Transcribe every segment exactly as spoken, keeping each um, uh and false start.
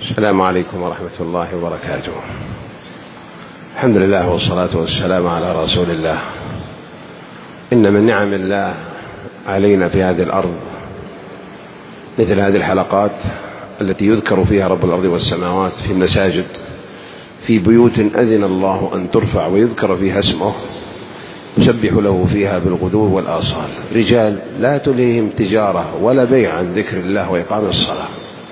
السلام عليكم ورحمة الله وبركاته. الحمد لله والصلاة والسلام على رسول الله. إن من نعم الله علينا في هذه الأرض مثل هذه الحلقات التي يذكر فيها رب الأرض والسماوات في المساجد، في بيوت أذن الله أن ترفع ويذكر فيها اسمه، يسبح له فيها بالغدو والآصال، رجال لا تلهيهم تجارة ولا بيع عن ذكر الله وإقام الصلاة.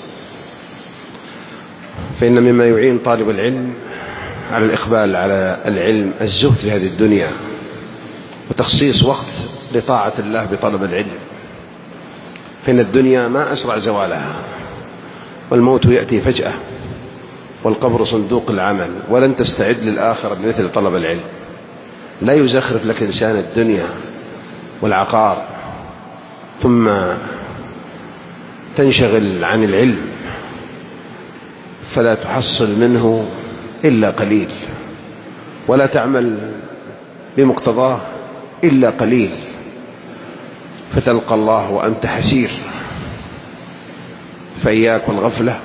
فإن مما يعين طالب العلم على الإقبال على العلم الزهد في هذه الدنيا، وتخصيص وقت لطاعة الله بطلب العلم، فإن الدنيا ما أسرع زوالها، والموت يأتي فجأة، والقبر صندوق العمل، ولن تستعد للآخرة بمثل طلب العلم. لا يزخرف لك إنسان الدنيا والعقار ثم تنشغل عن العلم فلا تحصل منه إلا قليل، ولا تعمل بمقتضاه إلا قليل، فتلقى الله وأنت حسير. فإياك والغفلة،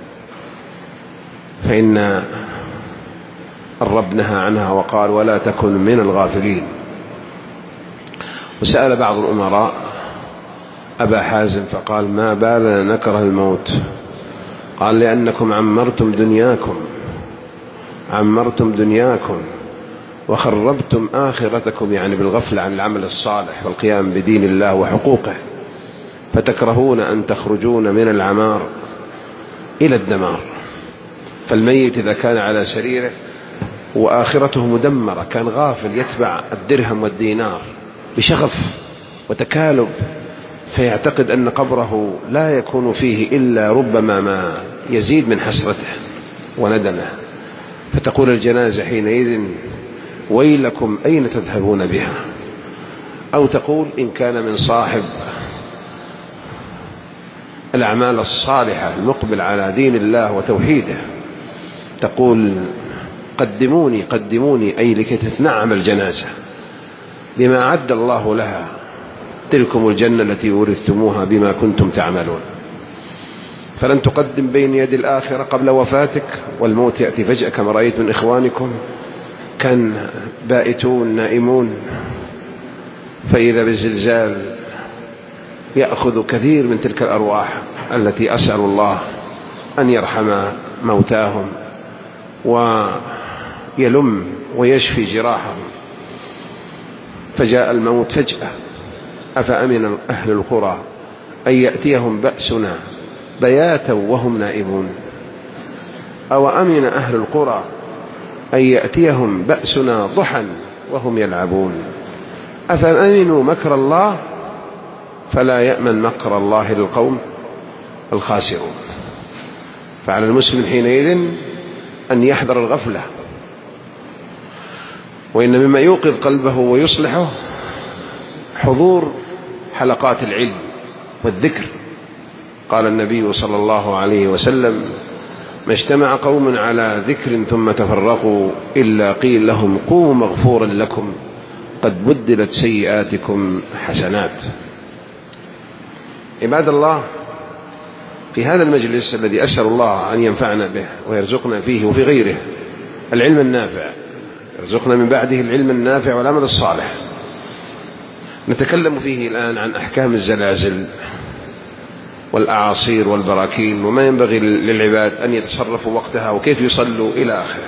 فإن الرب نهى عنها وقال: ولا تكن من الغافلين. وسأل بعض الأمراء أبا حازم فقال: ما بالنا نكره الموت؟ قال: لأنكم عمرتم دنياكم عمرتم دنياكم وخربتم آخرتكم، يعني بالغفلة عن العمل الصالح والقيام بدين الله وحقوقه، فتكرهون أن تخرجون من العمار إلى الدمار. فالميت إذا كان على سريره وآخرته مدمرة كان غافل، يتبع الدرهم والدينار بشغف وتكالب، فيعتقد أن قبره لا يكون فيه إلا ربما ما يزيد من حسرته وندمه، فتقول الجنازة حينئذ: ويلكم أين تذهبون بها؟ أو تقول إن كان من صاحب الأعمال الصالحة المقبل على دين الله وتوحيده، تقول: قدموني قدموني، أي لكي تتنعم الجنازة بما أعد الله لها، تلكم الجنة التي ورثتموها بما كنتم تعملون. فلن تقدم بين يد الآخرة قبل وفاتك، والموت يأتي فجأة كما رأيت من إخوانكم، كان بائتون نائمون، فإذا بالزلزال يأخذ كثير من تلك الأرواح التي أسأل الله أن يرحم موتاهم ويلم ويشفي جراحهم. فجاء الموت فجأة. أفأمن أهل القرى أن يأتيهم بأسنا بياتا وهم نائمون، أو أمن أهل القرى أن يأتيهم بأسنا ضحى وهم يلعبون. أفأمنوا مكر الله فلا يأمن مكر الله للقوم الخاسرون. فعلى المسلم حينئذ أن يحذر الغفلة. وإن مما يوقظ قلبه ويصلحه حضور حلقات العلم والذكر. قال النبي صلى الله عليه وسلم: ما اجتمع قوم على ذكر ثم تفرقوا إلا قيل لهم قوموا مغفورا لكم قد بدلت سيئاتكم حسنات. عباد الله، في هذا المجلس الذي أسأل الله أن ينفعنا به ويرزقنا فيه وفي غيره العلم النافع، يرزقنا من بعده العلم النافع والعمل الصالح، نتكلم فيه الآن عن أحكام الزلازل والأعاصير والبراكين، وما ينبغي للعباد أن يتصرفوا وقتها وكيف يصلوا إلى آخره.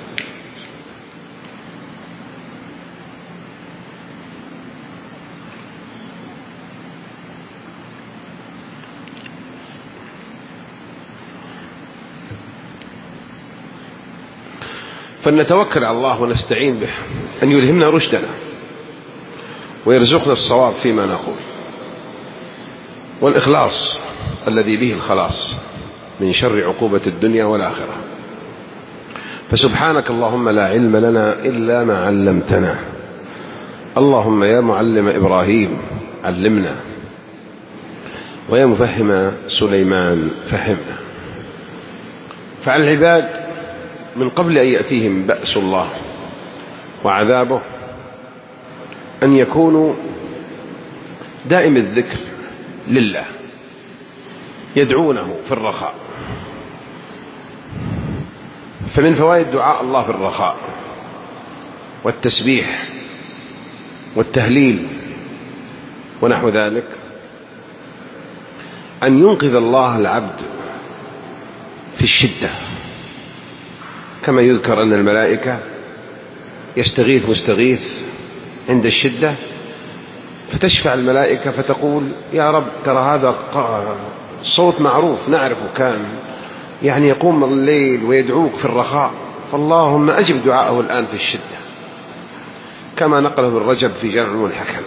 فلنتوكل على الله ونستعين به أن يلهمنا رشدنا ويرزقنا الصواب فيما نقول، والإخلاص الذي به الخلاص من شر عقوبة الدنيا والآخرة. فسبحانك اللهم لا علم لنا إلا ما علمتنا. اللهم يا معلم إبراهيم علمنا، ويا مفهم سليمان فهمنا. فعلى العباد من قبل أن يأتيهم بأس الله وعذابه أن يكونوا دائم الذكر لله، يدعونه في الرخاء فمن فوائد دعاء الله في الرخاء والتسبيح والتهليل ونحو ذلك أن ينقذ الله العبد في الشدة، كما يذكر أن الملائكة يستغيث مستغيث عند الشدة فتشفع الملائكة فتقول يا رب ترى هذا صوت معروف نعرفه، كان يعني يقوم الليل ويدعوك في الرخاء، فاللهم أجب دعاءه الآن في الشدة، كما نقله ابن رجب في جامع المنحكم.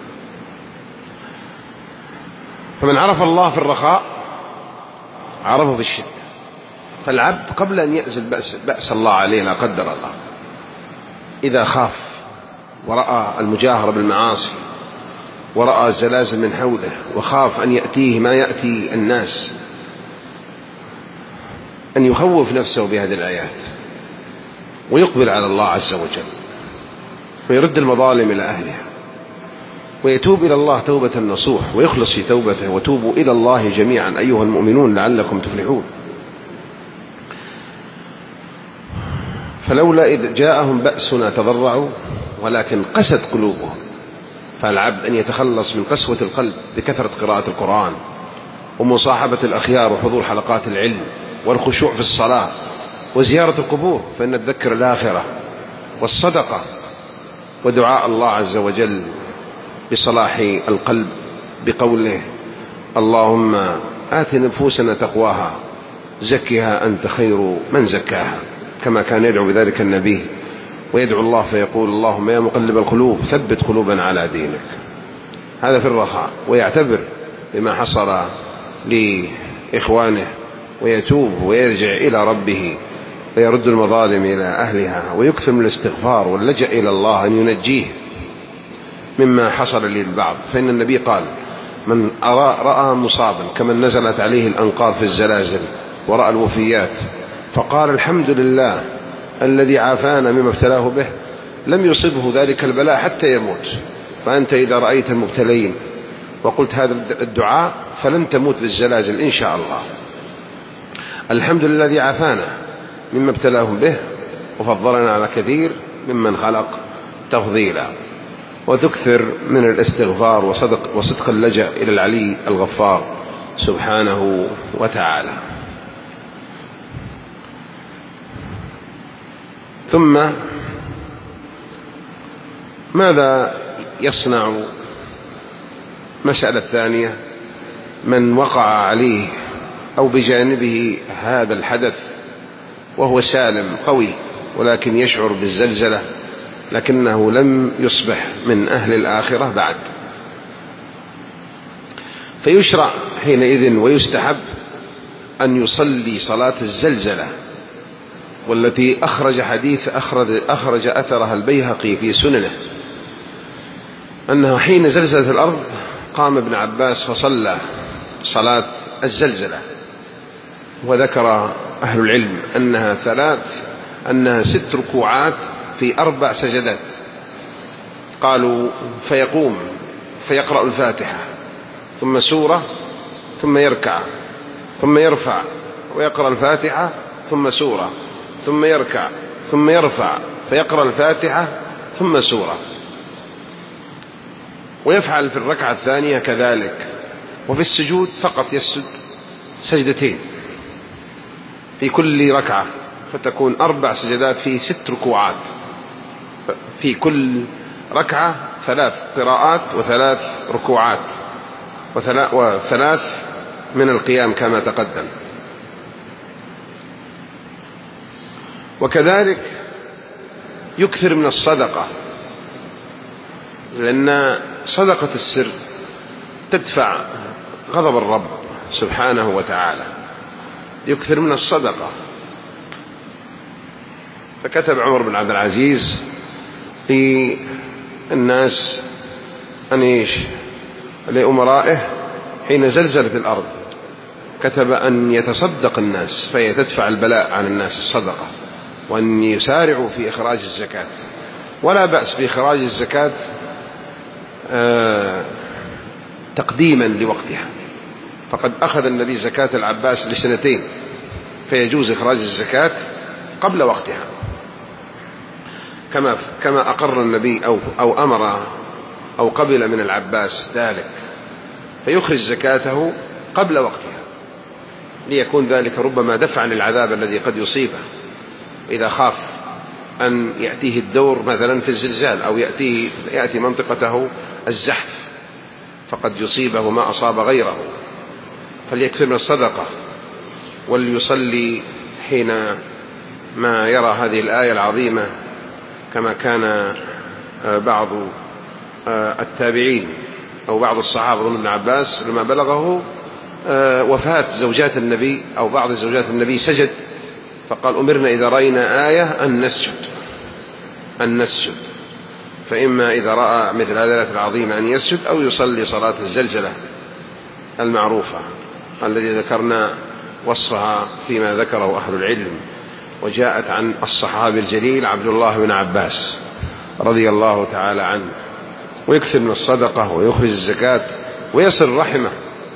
فمن عرف الله في الرخاء عرفه في الشدة. فالعبد قبل أن يأزل بأس, بأس الله عليه لا قدر الله، إذا خاف ورأى المجاهرة بالمعاصي ورأى زلازل من حوله وخاف أن يأتيه ما يأتي الناس، أن يخوف نفسه بهذه الآيات ويقبل على الله عز وجل ويرد المظالم إلى أهلها ويتوب إلى الله توبة نصوح ويخلص في توبته. وتوبوا إلى الله جميعا أيها المؤمنون لعلكم تفلحون. فلولا إذ جاءهم بأسنا تضرعوا ولكن قست قلوبهم. فالعبد أن يتخلص من قسوة القلب بكثرة قراءة القرآن ومصاحبة الأخيار وحضور حلقات العلم والخشوع في الصلاة وزيارة القبور، فإن تذكر الآخرة والصدقة ودعاء الله عز وجل بصلاح القلب بقوله اللهم آت نفوسنا تقواها زكها أنت خير من زكاها، كما كان يدعو بذلك النبي، ويدعو الله فيقول اللهم يا مقلب القلوب ثبت قلوبنا على دينك. هذا في الرخاء، ويعتبر بما حصل لإخوانه ويتوب ويرجع إلى ربه ويرد المظالم إلى أهلها ويكثر من الاستغفار واللجأ إلى الله أن ينجيه مما حصل للبعض. فإن النبي قال من رأى مصابا كمن نزلت عليه الأنقاض في الزلازل ورأى الوفيات فقال الحمد لله الذي عافانا مما ابتلاه به لم يصبه ذلك البلاء حتى يموت. فأنت إذا رأيت المبتلين وقلت هذا الدعاء فلن تموت بالزلازل إن شاء الله. الحمد لله الذي عافانا مما ابتلاهم به وفضلنا على كثير ممن خلق تفضيلا. وتكثر من الاستغفار وصدق, وصدق اللجأ إلى العلي الغفار سبحانه وتعالى. ثم ماذا يصنع؟ مسألة ثانية، من وقع عليه أو بجانبه هذا الحدث وهو سالم قوي ولكن يشعر بالزلزلة لكنه لم يصبح من أهل الآخرة بعد، فيشرع حينئذ ويستحب أن يصلي صلاة الزلزلة، والتي أخرج حديث أخرج, أخرج أثرها البيهقي في سننه أنه حين زلزلت الأرض قام ابن عباس فصلى صلاة الزلزلة. وذكر أهل العلم أنها ثلاث أنها ست ركوعات في أربع سجدات. قالوا فيقوم فيقرأ الفاتحة ثم سورة ثم يركع ثم يرفع ويقرأ الفاتحة ثم سورة ثم يركع ثم يرفع فيقرأ الفاتحة ثم سورة، ويفعل في الركعة الثانية كذلك. وفي السجود فقط يسجد سجدتين في كل ركعة، فتكون أربع سجدات في ست ركوعات، في كل ركعة ثلاث قراءات وثلاث ركوعات وثلاث من القيام كما تقدم. وكذلك يكثر من الصدقة، لأن صدقة السر تدفع غضب الرب سبحانه وتعالى. يكثر من الصدقة. فكتب عمر بن عبد العزيز للناس أن إيش لأمرائه حين زلزلت الأرض، كتب أن يتصدق الناس فهي تدفع البلاء عن الناس الصدقة، وأن يسارعوا في إخراج الزكاة. ولا بأس بإخراج الزكاة آه تقديما لوقتها، فقد أخذ النبي زكاة العباس لسنتين، فيجوز إخراج الزكاة قبل وقتها، كما كما أقر النبي أو أو أمر أو قبل من العباس ذلك، فيخرج زكاته قبل وقتها ليكون ذلك ربما دفعا للعذاب الذي قد يصيبه إذا خاف أن يأتيه الدور مثلا في الزلزال أو يأتيه يأتي منطقته الزحف فقد يصيبه ما أصاب غيره، فليكثر من الصدقة وليصلي حين ما يرى هذه الآية العظيمة، كما كان بعض التابعين أو بعض الصحابة من ابن عباس لما بلغه وفاة زوجات النبي أو بعض زوجات النبي سجد، فقال أمرنا إذا رأينا آية أن نسجد أن نسجد فإما إذا رأى مثل هذه الآية العظيمة أن يسجد أو يصلي صلاة الزلزلة المعروفة الذي ذكرنا وصفها فيما ذكره أهل العلم، وجاءت عن الصحابي الجليل عبد الله بن عباس رضي الله تعالى عنه. ويكثر من الصدقة ويخرج الزكاة ويصل رحمه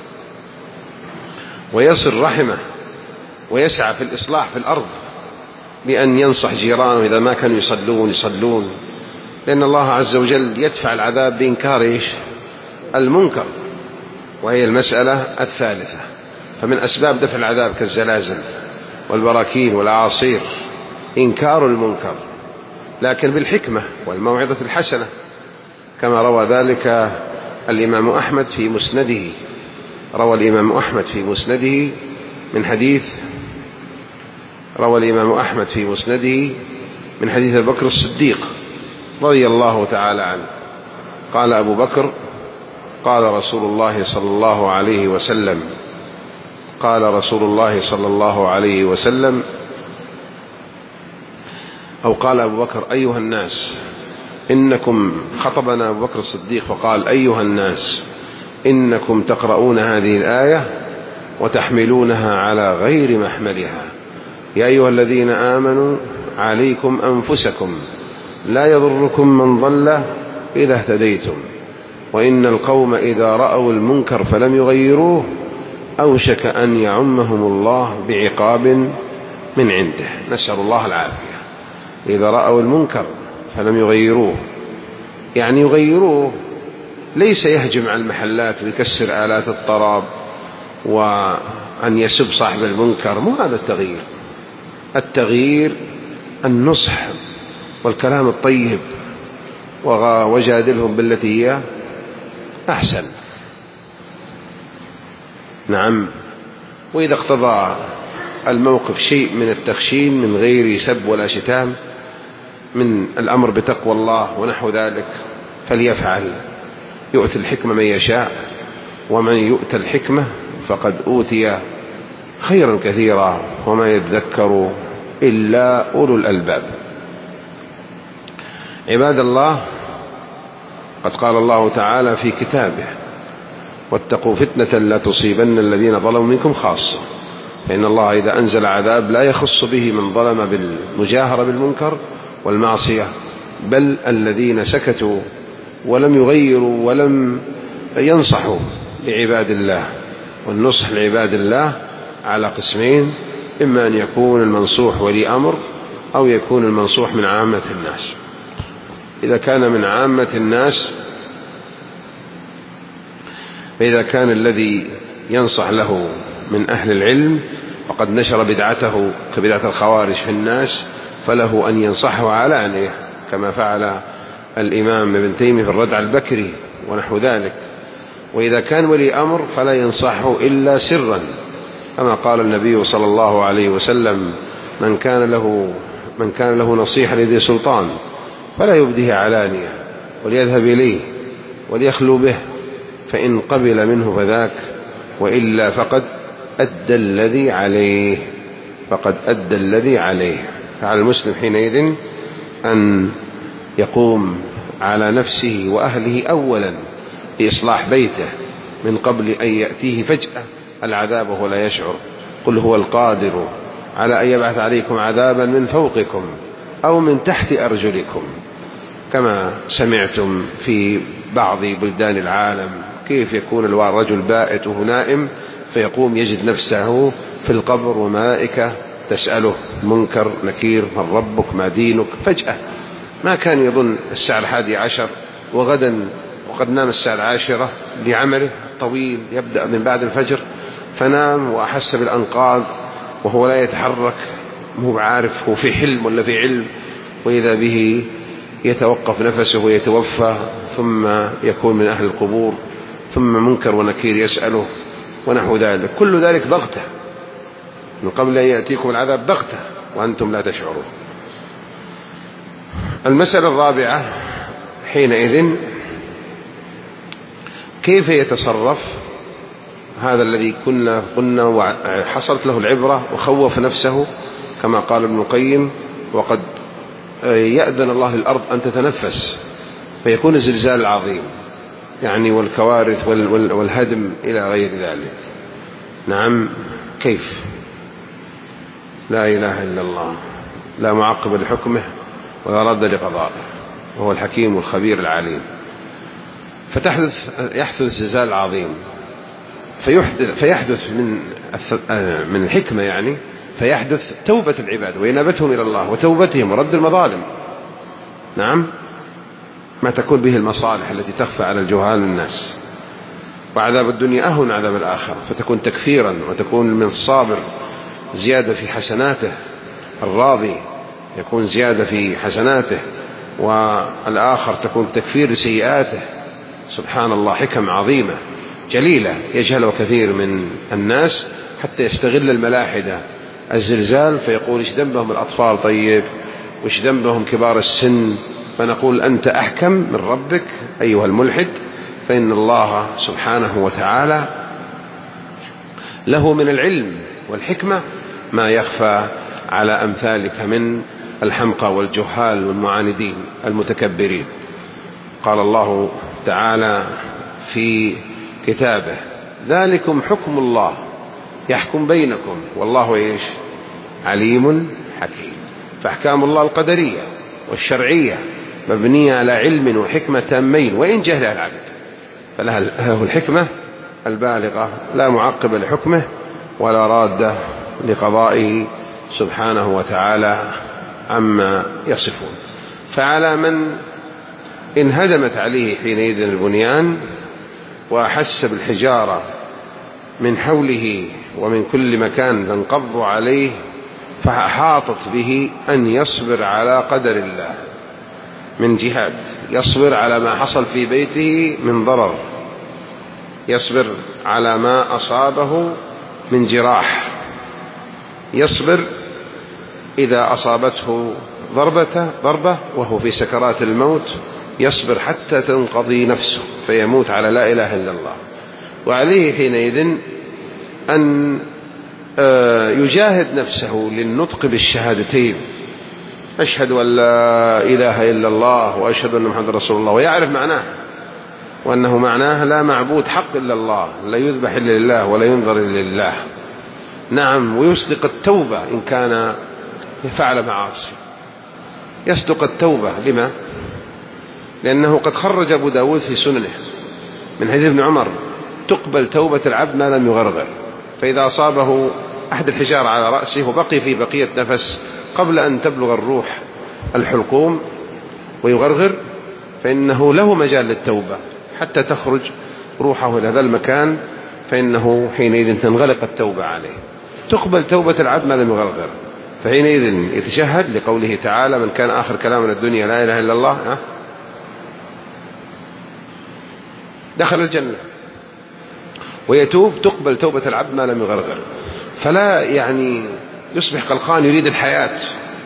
ويصل رحمه ويسعى في الإصلاح في الأرض بأن ينصح جيرانه إذا ما كانوا يصلون يصلون، لأن الله عز وجل يدفع العذاب بإنكار إيش؟ المنكر، وهي المسألة الثالثة. فمن أسباب دفع العذاب كالزلازل والبراكين والأعاصير إنكار المنكر، لكن بالحكمة والموعظة الحسنة، كما روى ذلك الإمام أحمد في مسنده روى الإمام أحمد في مسنده من حديث روى الإمام أحمد في مسنده من حديث أبي بكر الصديق رضي الله تعالى عنه قال أبو بكر قال رسول الله صلى الله عليه وسلم قال رسول الله صلى الله عليه وسلم أو قال أبو بكر أيها الناس إنكم خطبنا أبو بكر الصديق فقال أيها الناس إنكم تقرؤون هذه الآية وتحملونها على غير محملها، يا أيها الذين آمنوا عليكم أنفسكم لا يضركم من ضل إذا اهتديتم، وإن القوم إذا رأوا المنكر فلم يغيروه أوشك أن يعمهم الله بعقاب من عنده. نسأل الله العافية. إذا رأوا المنكر فلم يغيروه، يعني يغيروه ليس يهجم على المحلات ويكسر آلات الطراب وأن يسب صاحب المنكر، مو هذا التغيير. التغيير النصح والكلام الطيب وجادلهم بالتي هي أحسن. نعم. وإذا اقتضى الموقف شيء من التخشين من غير سب ولا شتام من الأمر بتقوى الله ونحو ذلك فليفعل. يؤتي الحكمة من يشاء، ومن يؤتى الحكمة فقد أوتي خيرا كثيرا وما يذكر إلا أولو الألباب. عباد الله، قد قال الله تعالى في كتابه واتقوا فتنة لا تصيبن الذين ظلموا منكم خاصة، فإن الله إذا أنزل عذاب لا يخص به من ظلم بالمجاهرة بالمنكر والمعصية، بل الذين سكتوا ولم يغيروا ولم ينصحوا لعباد الله. والنصح لعباد الله على قسمين، إما أن يكون المنصوح ولي أمر أو يكون المنصوح من عامة الناس. إذا كان من عامة الناس فإذا كان الذي ينصح له من أهل العلم وقد نشر بدعته كبدعة الخوارج في الناس فله أن ينصحه علانية كما فعل الإمام ابن تيمية في الردع البكري ونحو ذلك. وإذا كان ولي أمر فلا ينصحه إلا سرا، كما قال النبي صلى الله عليه وسلم من كان له من كان له نصيحة لذي سلطان فلا يبديه علانية وليذهب إليه وليخلو به، فإن قبل منه فذاك، وإلا فقد أدى الذي عليه فقد أدى الذي عليه. فعلى المسلم حينئذ أن يقوم على نفسه وأهله أولا بإصلاح بيته من قبل أن يأتيه فجأة العذاب وهو لا يشعر. قل هو القادر على أن يبعث عليكم عذابا من فوقكم أو من تحت أرجلكم، كما سمعتم في بعض بلدان العالم كيف يكون الرجل بائت وهو نائم فيقوم يجد نفسه في القبر وملائكة تسأله منكر نكير من ربك ما دينك، فجأة ما كان يظن الساعة الحادية عشر وغدا وقد نام الساعة العاشرة لعمله طويل يبدأ من بعد الفجر، فنام وأحس بالأنقاض وهو لا يتحرك، مو عارف هو في حلم ولا في علم، وإذا به يتوقف نفسه ويتوفى ثم يكون من أهل القبور، ثم منكر ونكير يسأله ونحو ذلك. كل ذلك بغتة من قبل أن يأتيكم العذاب بغتة وأنتم لا تشعرون. المسألة الرابعة حينئذ كيف يتصرف هذا الذي كنا قلنا وحصلت له العبرة وخوف نفسه كما قال ابن القيم، وقد يأذن الله للأرض أن تتنفس فيكون الزلزال العظيم يعني والكوارث والهدم إلى غير ذلك. نعم، كيف؟ لا إله إلا الله، لا معقب لحكمه ولا رد لقضائه، وهو الحكيم الخبير العليم. فتحدث يحدث زلزال عظيم فيحدث, فيحدث من من الحكمة يعني فيحدث توبة العباد وإنابتهم إلى الله وتوبتهم ورد المظالم. نعم، ما تكون به المصالح التي تخفى على الجهال الناس. وعذاب الدنيا أهون عذاب الآخرة، فتكون تكفيرا وتكون من الصابر زيادة في حسناته، الراضي يكون زيادة في حسناته، والآخر تكون تكفير لسيئاته. سبحان الله، حكم عظيمة جليلة يجهلها كثير من الناس حتى يستغل الملاحدة الزلزال فيقول إيش ذنبهم الأطفال طيب، وإيش ذنبهم كبار السن، فنقول أنت أحكم من ربك أيها الملحد، فإن الله سبحانه وتعالى له من العلم والحكمة ما يخفى على أمثالك من الحمقى والجهال والمعاندين المتكبرين. قال الله تعالى في كتابه: ذلكم حكم الله يحكم بينكم والله إيش عليم حكيم. فأحكام الله القدرية والشرعية مبنية على علم وحكمة تامين، وإن جهلها العبد فلها الحكمة البالغة لا معقب لحكمه ولا راد لقضائه سبحانه وتعالى عما يصفون. فعلى من انهدمت عليه حينئذ البنيان وأحس بالحجارة من حوله ومن كل مكان تنقض عليه فأحاطت به أن يصبر على قدر الله من جهاد، يصبر على ما حصل في بيته من ضرر، يصبر على ما أصابه من جراح، يصبر إذا أصابته ضربة ضربة وهو في سكرات الموت، يصبر حتى تنقضي نفسه فيموت على لا إله إلا الله. وعليه حينئذ أن يجاهد نفسه للنطق بالشهادتين، أشهد أن لا إله إلا الله وأشهد أن محمد رسول الله، ويعرف معناه وأنه معناه لا معبود حق إلا الله، لا يذبح إلا لله ولا ينظر إلا لله. نعم، ويصدق التوبة إن كان فعل معاصي، يصدق التوبة. لما؟ لأنه قد خرج أبو داود في سننه من حديث ابن عمر: تقبل توبة العبد ما لم يغرغر، فإذا أصابه أحد الحجارة على رأسه وبقي في بقية نفس قبل أن تبلغ الروح الحلقوم ويغرغر فإنه له مجال للتوبة حتى تخرج روحه إلى هذا المكان، فإنه حينئذ تنغلق التوبة عليه. تقبل توبة العبد ما لم يغرغر، فحينئذ يتشهد لقوله تعالى: من كان آخر كلام من الدنيا لا إله إلا الله دخل الجنة. ويتوب تقبل توبة العبد ما لم يغرغر، فلا يعني يصبح قلقان يريد الحياة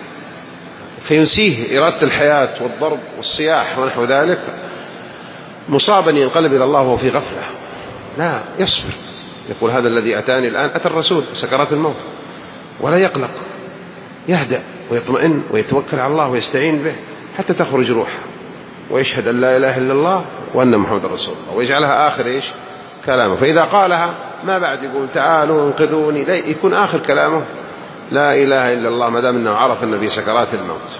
فينسيه إرادة الحياة والضرب والصياح ونحو ذلك، مصابا ينقلب إلى الله وهو في غفلة. لا، يصبر، يقول: هذا الذي أتاني الآن أتى الرسول سكرات الموت، ولا يقلق، يهدأ ويطمئن ويتوكل على الله ويستعين به حتى تخرج روحه، ويشهد أن لا إله إلا الله وأن محمد رسول الله، ويجعلها آخر إيش كلامه. فإذا قالها ما بعد يقول تعالوا انقذوني، لا، يكون آخر كلامه لا إله إلا الله ما دام أنه عرف أن في سكرات الموت.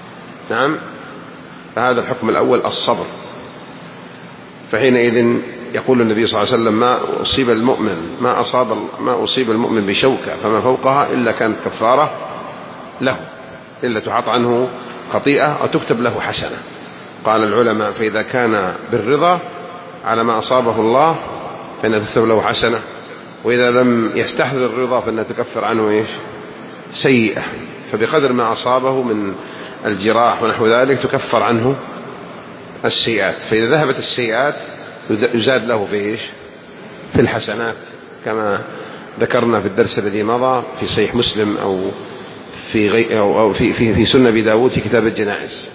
نعم، فهذا الحكم الأول الصبر. فحينئذ يقول النبي صلى الله عليه وسلم ما أصيب المؤمن ما أصاب ما أصيب المؤمن بشوكة فما فوقها إلا كانت كفارة له، إلا تحط عنه خطيئة أو تكتب له حسنة. قال العلماء فإذا كان بالرضا على ما أصابه الله فإنها تكتب له حسنة، وإذا لم يستحضر الرضا فإنها تكفر عنه إيش؟ سيئة. فبقدر ما أصابه من الجراح ونحو ذلك تكفر عنه السيئات، فإذا ذهبت السيئات يزاد له في إيش؟ في الحسنات، كما ذكرنا في الدرس الذي مضى في صحيح مسلم أو في غي أو في في في سنة أبي داود في كتاب الجنائز.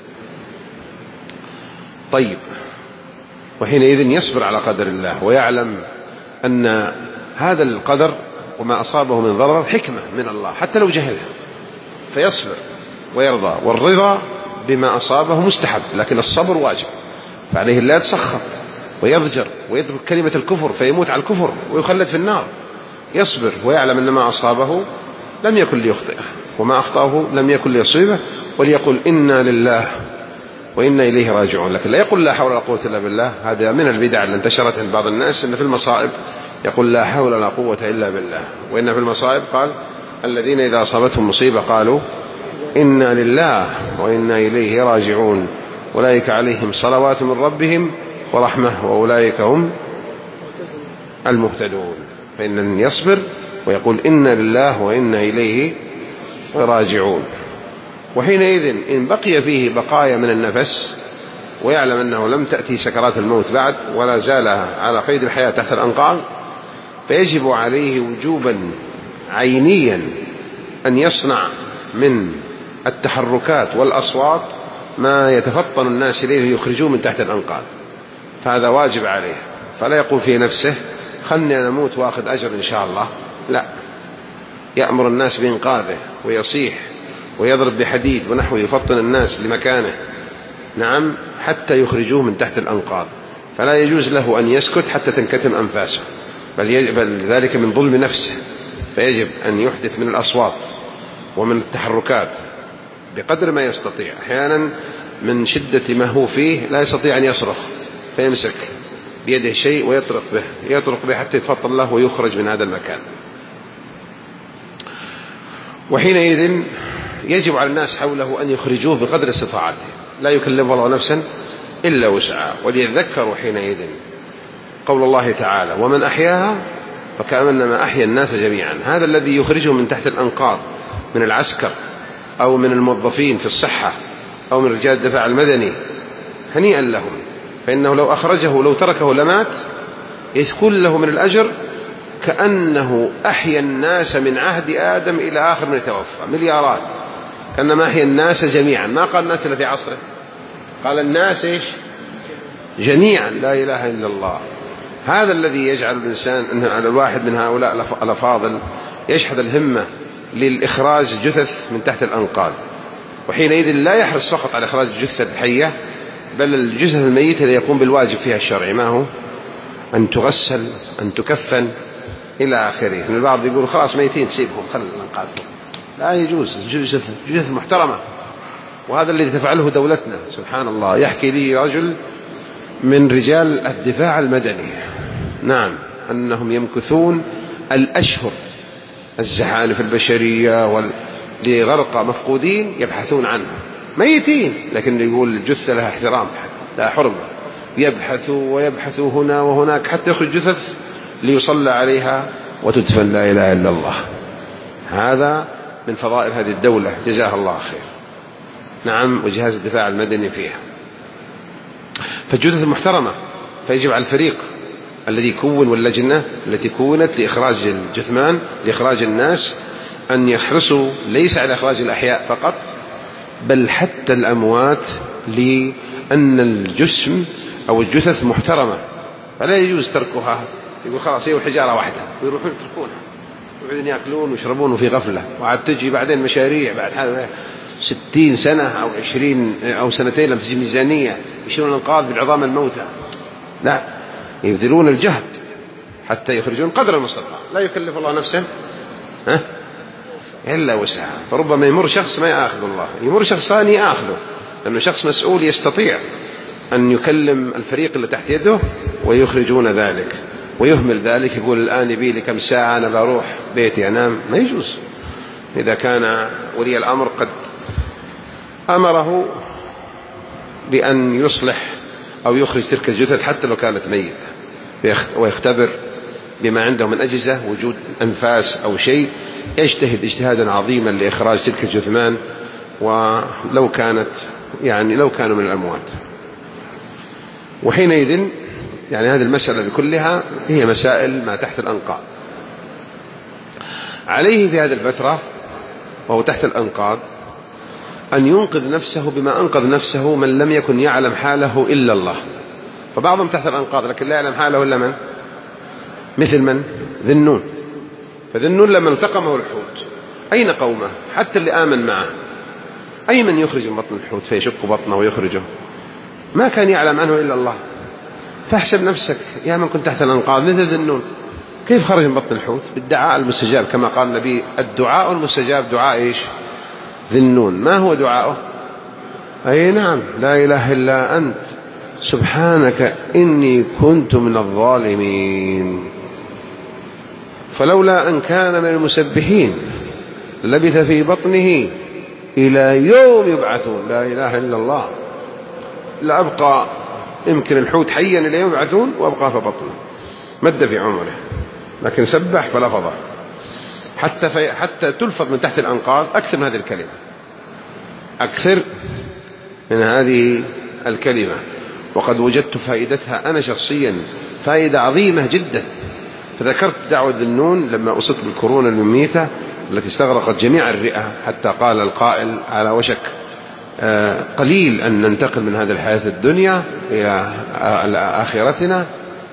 طيب، وحينئذ يصبر على قدر الله ويعلم أن هذا القدر وما أصابه من ضرر حكمة من الله حتى لو جهلها، فيصبر ويرضى. والرضا بما أصابه مستحب، لكن الصبر واجب، فعليه لا يتسخط ويضجر ويترك كلمة الكفر فيموت على الكفر ويخلد في النار. يصبر ويعلم أن ما أصابه لم يكن ليخطئه وما أخطأه لم يكن ليصيبه، وليقول إنا لله وإنا إليه راجعون. لكن لا يقول لا حول ولا قوة إلا بالله. هذا من البدع اللي انتشرت عند بعض الناس، أن في المصائب يقول لا حول ولا قوة إلا بالله، وإن في المصائب قال الذين إذا أصابتهم مصيبة قالوا إنا لله وإنا إليه راجعون أولئك عليهم صلوات من ربهم ورحمة وأولئك هم المهتدون. فإن يصبر ويقول إنا لله وإنا إليه راجعون. وحينئذ إن بقي فيه بقايا من النفس ويعلم أنه لم تأتي سكرات الموت بعد ولا زال على قيد الحياة تحت الأنقاض، فيجب عليه وجوبا عينيا أن يصنع من التحركات والأصوات ما يتفطن الناس إليه ليخرجوه من تحت الأنقاض، فهذا واجب عليه. فلا يقول في نفسه خلني أنا أموت وأخذ أجر إن شاء الله، لا، يأمر الناس بإنقاذه ويصيح ويضرب بحديد ونحوه يفطن الناس لمكانه، نعم، حتى يخرجوه من تحت الأنقاض. فلا يجوز له أن يسكت حتى تنكتم أنفاسه، بل, بل ذلك من ظلم نفسه، فيجب أن يحدث من الأصوات ومن التحركات بقدر ما يستطيع. أحيانا من شدة ما هو فيه لا يستطيع أن يصرخ فيمسك بيده شيء ويطرق به يطرق به حتى يتفطن له ويخرج من هذا المكان. وحينئذ يجب على الناس حوله أن يخرجوه بقدر استطاعته، لا يكلف الله نفسا إلا وسعها. وليذكروا حينئذ قول الله تعالى ومن أحياها فكأنما أحيا الناس جميعا. هذا الذي يخرجه من تحت الأنقاض من العسكر أو من الموظفين في الصحة أو من رجال الدفاع المدني هنيئا لهم، فإنه لو أخرجه لو تركه لمات، يكون له من الأجر كأنه أحيا الناس من عهد آدم إلى آخر من يتوفى، مليارات، كأنما أحيا الناس جميعا. ما قال الناس إلا في عصره، قال الناس إيش؟ جميعا، لا إله إلا الله. هذا الذي يجعل الإنسان أن على الواحد من هؤلاء الأفاضل يشحذ الهمة للإخراج جثث من تحت الأنقاض. وحينئذ لا يحرص فقط على إخراج الجثة الحية، بل الجثث الميتة اللي يقوم بالواجب فيها الشرعي، ما هو أن تغسل، أن تكفن، إلى آخره. البعض يقول خلاص ميتين سيبهم خل الأنقاض، لا يجوز، جثث محترمة. وهذا الذي تفعله دولتنا سبحان الله. يحكي لي رجل من رجال الدفاع المدني، نعم، أنهم يمكثون الأشهر الزحالف البشرية لغرق مفقودين يبحثون عنها، ميتين، لكن يقول الجثة لها احترام، لها حرمة، يبحثوا ويبحثوا هنا وهناك حتى يخرج جثث ليصلى عليها وتدفن، لا إله إلا الله. هذا من فضائل هذه الدولة جزاها الله خير، نعم، وجهاز الدفاع المدني فيها. فالجثث محترمة، فيجب على الفريق الذي كون واللجنة التي كونت لإخراج الجثمان لإخراج الناس أن يحرصوا ليس على إخراج الأحياء فقط، بل حتى الأموات، لأن الجسم أو الجثث محترمة، فلا يجوز تركها. يقول خلاص هي والحجارة واحدة ويروحون يتركونها ويقعدون يأكلون ويشربون في غفلة، وعاد تجي بعدين مشاريع بعد هذا ستين سنة أو عشرين أو سنتين لم تجي ميزانية يشيلون الأنقاض بالعظام الموتى، لا، يبذلون الجهد حتى يخرجون قدر المستطاع. لا يكلف الله نفسا ها إلا وسعها. فربما يمر شخص ما يأخذ الله، يمر شخص ثاني يأخذه، لأنه شخص مسؤول يستطيع أن يكلم الفريق اللي تحت يده ويخرجون ذلك، ويهمل ذلك، يقول الآن يبي لي كم ساعة أنا بروح بيتي أنام. ما يجوز. إذا كان ولي الأمر قد أمره بأن يصلح أو يخرج تلك الجثث حتى لو كانت ميتة، ويختبر بما عنده من أجهزة وجود أنفاس أو شيء، يجتهد اجتهادا عظيما لإخراج تلك الجثمان، ولو كانت يعني لو كانوا من الأموات. وحينئذ يعني هذه المسألة بكلها هي مسائل ما تحت الأنقاض. عليه في هذه الفترة وهو تحت الأنقاض أن ينقذ نفسه بما أنقذ نفسه من لم يكن يعلم حاله إلا الله. فبعضهم تحت الأنقاض لكن لا يعلم حاله إلا من؟ مثل من؟ ذي النون. فذي النون لما التقمه الحوت أين قومه؟ حتى اللي آمن معه أي من يخرج من بطن الحوت فيشق بطنه ويخرجه؟ ما كان يعلم عنه إلا الله. فاحسب نفسك يا من كنت تحت الأنقاض مثل ذي النون، كيف خرج من بطن الحوت؟ بالدعاء المستجاب، كما قال النبي الدعاء المستجاب دعاء إيش؟ ذي النون. ما هو دعاؤه؟ أي نعم، لا إله إلا أنت سبحانك إني كنت من الظالمين. فلولا أن كان من المسبحين لبث في بطنه إلى يوم يبعثون. لا إله إلا الله. لأبقى يمكن الحوت حيا إلى يوم يبعثون وأبقى في بطنه مد في عمره، لكن سبح فلفظه حتى, في حتى تلفظ من تحت الأنقاض أكثر من هذه الكلمة، أكثر من هذه الكلمة. وقد وجدت فائدتها أنا شخصيا فائدة عظيمة جدا. فذكرت دعوة ذي النون لما أصبت بالكورونا المميتة التي استغرقت جميع الرئة، حتى قال القائل على وشك قليل أن ننتقل من هذه الحياة الدنيا إلى آخرتنا.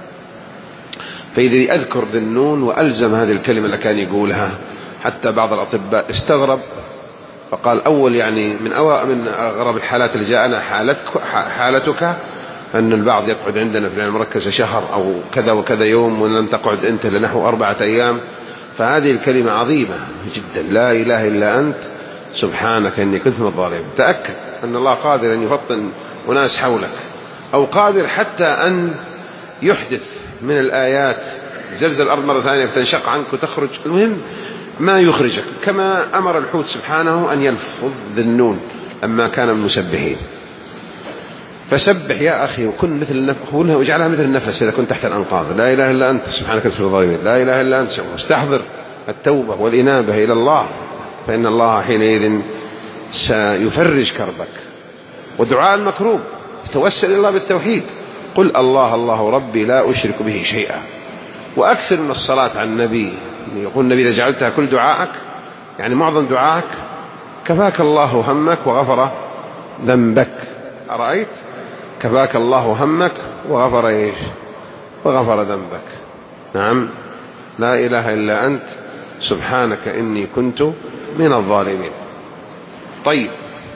فإذا أذكر ذي النون وألزم هذه الكلمة اللي كان يقولها، حتى بعض الأطباء استغرب فقال أول يعني من أو من أغرب الحالات اللي جاءنا حالتك حالتك أن البعض يقعد عندنا في المركز شهر أو كذا وكذا يوم ولن تقعد أنت لنحو أربعة أيام. فهذه الكلمة عظيمة جدا، لا إله إلا أنت سبحانك إني كنت من الظالمين. تأكد أن الله قادر أن يفطن أناس حولك، أو قادر حتى أن يحدث من الآيات زلزل الأرض مرة ثانية فتنشق عنك وتخرج. المهم ما يخرجك، كما أمر الحوت سبحانه أن يلفظ ذي النون لما كان من المسبحين. فسبح يا أخي وكن مثل النفس، قولها واجعلها مثل النفس إذا كنت تحت الأنقاض. لا إله إلا أنت سبحانك كنت من الظالمين. لا إله إلا أنت. استحضر التوبة والإنابة إلى الله، فإن الله حينئذ سيفرج كربك. ودعاء المكروب توسل إلى الله بالتوحيد، قل الله الله ربي لا أشرك به شيئا. وأكثر من الصلاة على النبي. يقول النبي إذا جعلتها كل دعائك، يعني معظم دعائك، كفاك الله همك وغفر ذنبك. أرأيت؟ كفاك الله همك وغفر إيش؟ وغفر ذنبك. نعم، لا إله إلا أنت سبحانك إني كنت من الظالمين. طيب،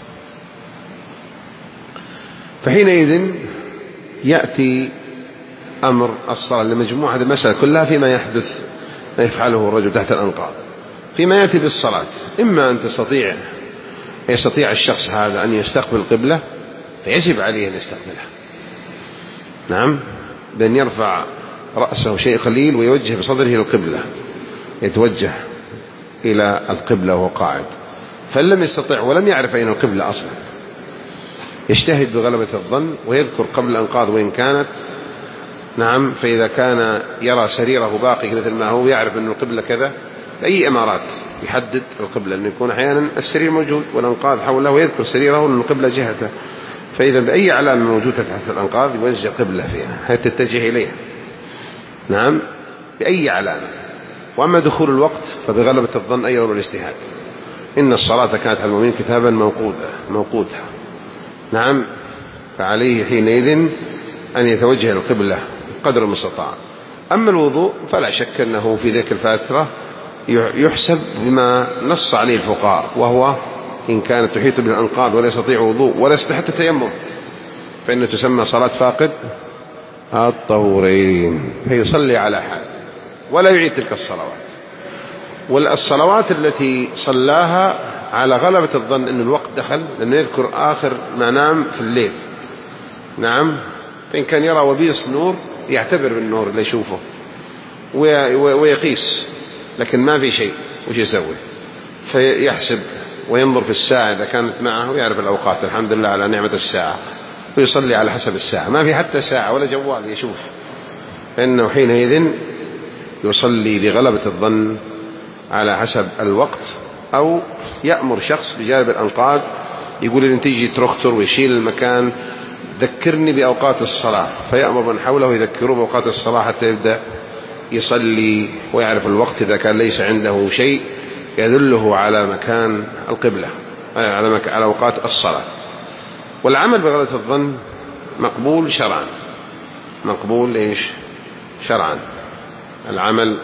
فحينئذ يأتي أمر الصلاة لمجموعة هذه المسألة كلها فيما يحدث ما يفعله الرجل تحت الأنقاض. فيما يأتي بالصلاة، إما أن تستطيع يستطيع الشخص هذا أن يستقبل القبلة فيجب عليه أن يستقبلها. نعم، بأن يرفع رأسه شيء قليل ويوجه بصدره للقبلة، يتوجه إلى القبلة وهو قاعد. فإن لم يستطع ولم يعرف أين القبلة أصلا، يجتهد بغلبة الظن ويذكر قبل الأنقاض وإن كانت. نعم، فإذا كان يرى سريره باقي مثل ما هو يعرف أن القبلة كذا، بأي إمارات يحدد القبلة، أنه يكون أحيانا السرير موجود والأنقاض حوله ويذكر سريره أن القبلة جهته. فإذا بأي علامة موجودة تحت الأنقاض يوزع قبلة فيها حتى تتجه إليها. نعم، بأي علامة. وأما دخول الوقت فبغلبة الظن أيضا والاجتهاد. إن الصلاة كانت على المؤمنين كتابا موقوتا موقوتا. نعم، فعليه حينئذ أن يتوجه القبلة قدر المستطاع. أما الوضوء فلا شك أنه في ذلك الفترة يحسب بما نص عليه الفقهاء، وهو إن كانت تحيط بالأنقاض ولا يستطيع وضوء ولا يستطيع حتى تيمم فإنه تسمى صلاة فاقد الطهورين، فيصلي على حال ولا يعيد تلك الصلوات. والصلوات التي صلاها على غلبة الظن أن الوقت دخل، لأنه يذكر آخر ما نام في الليل. نعم، فإن كان يرى وبيص نور يعتبر بالنور اللي يشوفه ويقيس، لكن ما في شيء، وش يسوي؟ فيحسب وينظر في الساعة إذا كانت معه ويعرف الأوقات، الحمد لله على نعمة الساعة، ويصلي على حسب الساعة، ما في حتى ساعة ولا جوال يشوف، فإنه حينئذ يصلي بغلبة الظن على حسب الوقت. أو يأمر شخص بجانب الأنقاض يقول إن تيجي ترختر ويشيل المكان ذكرني بأوقات الصلاة، فيأمر من حوله يذكروه بأوقات الصلاة حتى يبدأ يصلي ويعرف الوقت إذا كان ليس عنده شيء يدله على مكان القبلة، على مك... على أوقات الصلاة. والعمل بغلبة الظن مقبول شرعا، مقبول إيش شرعا، العمل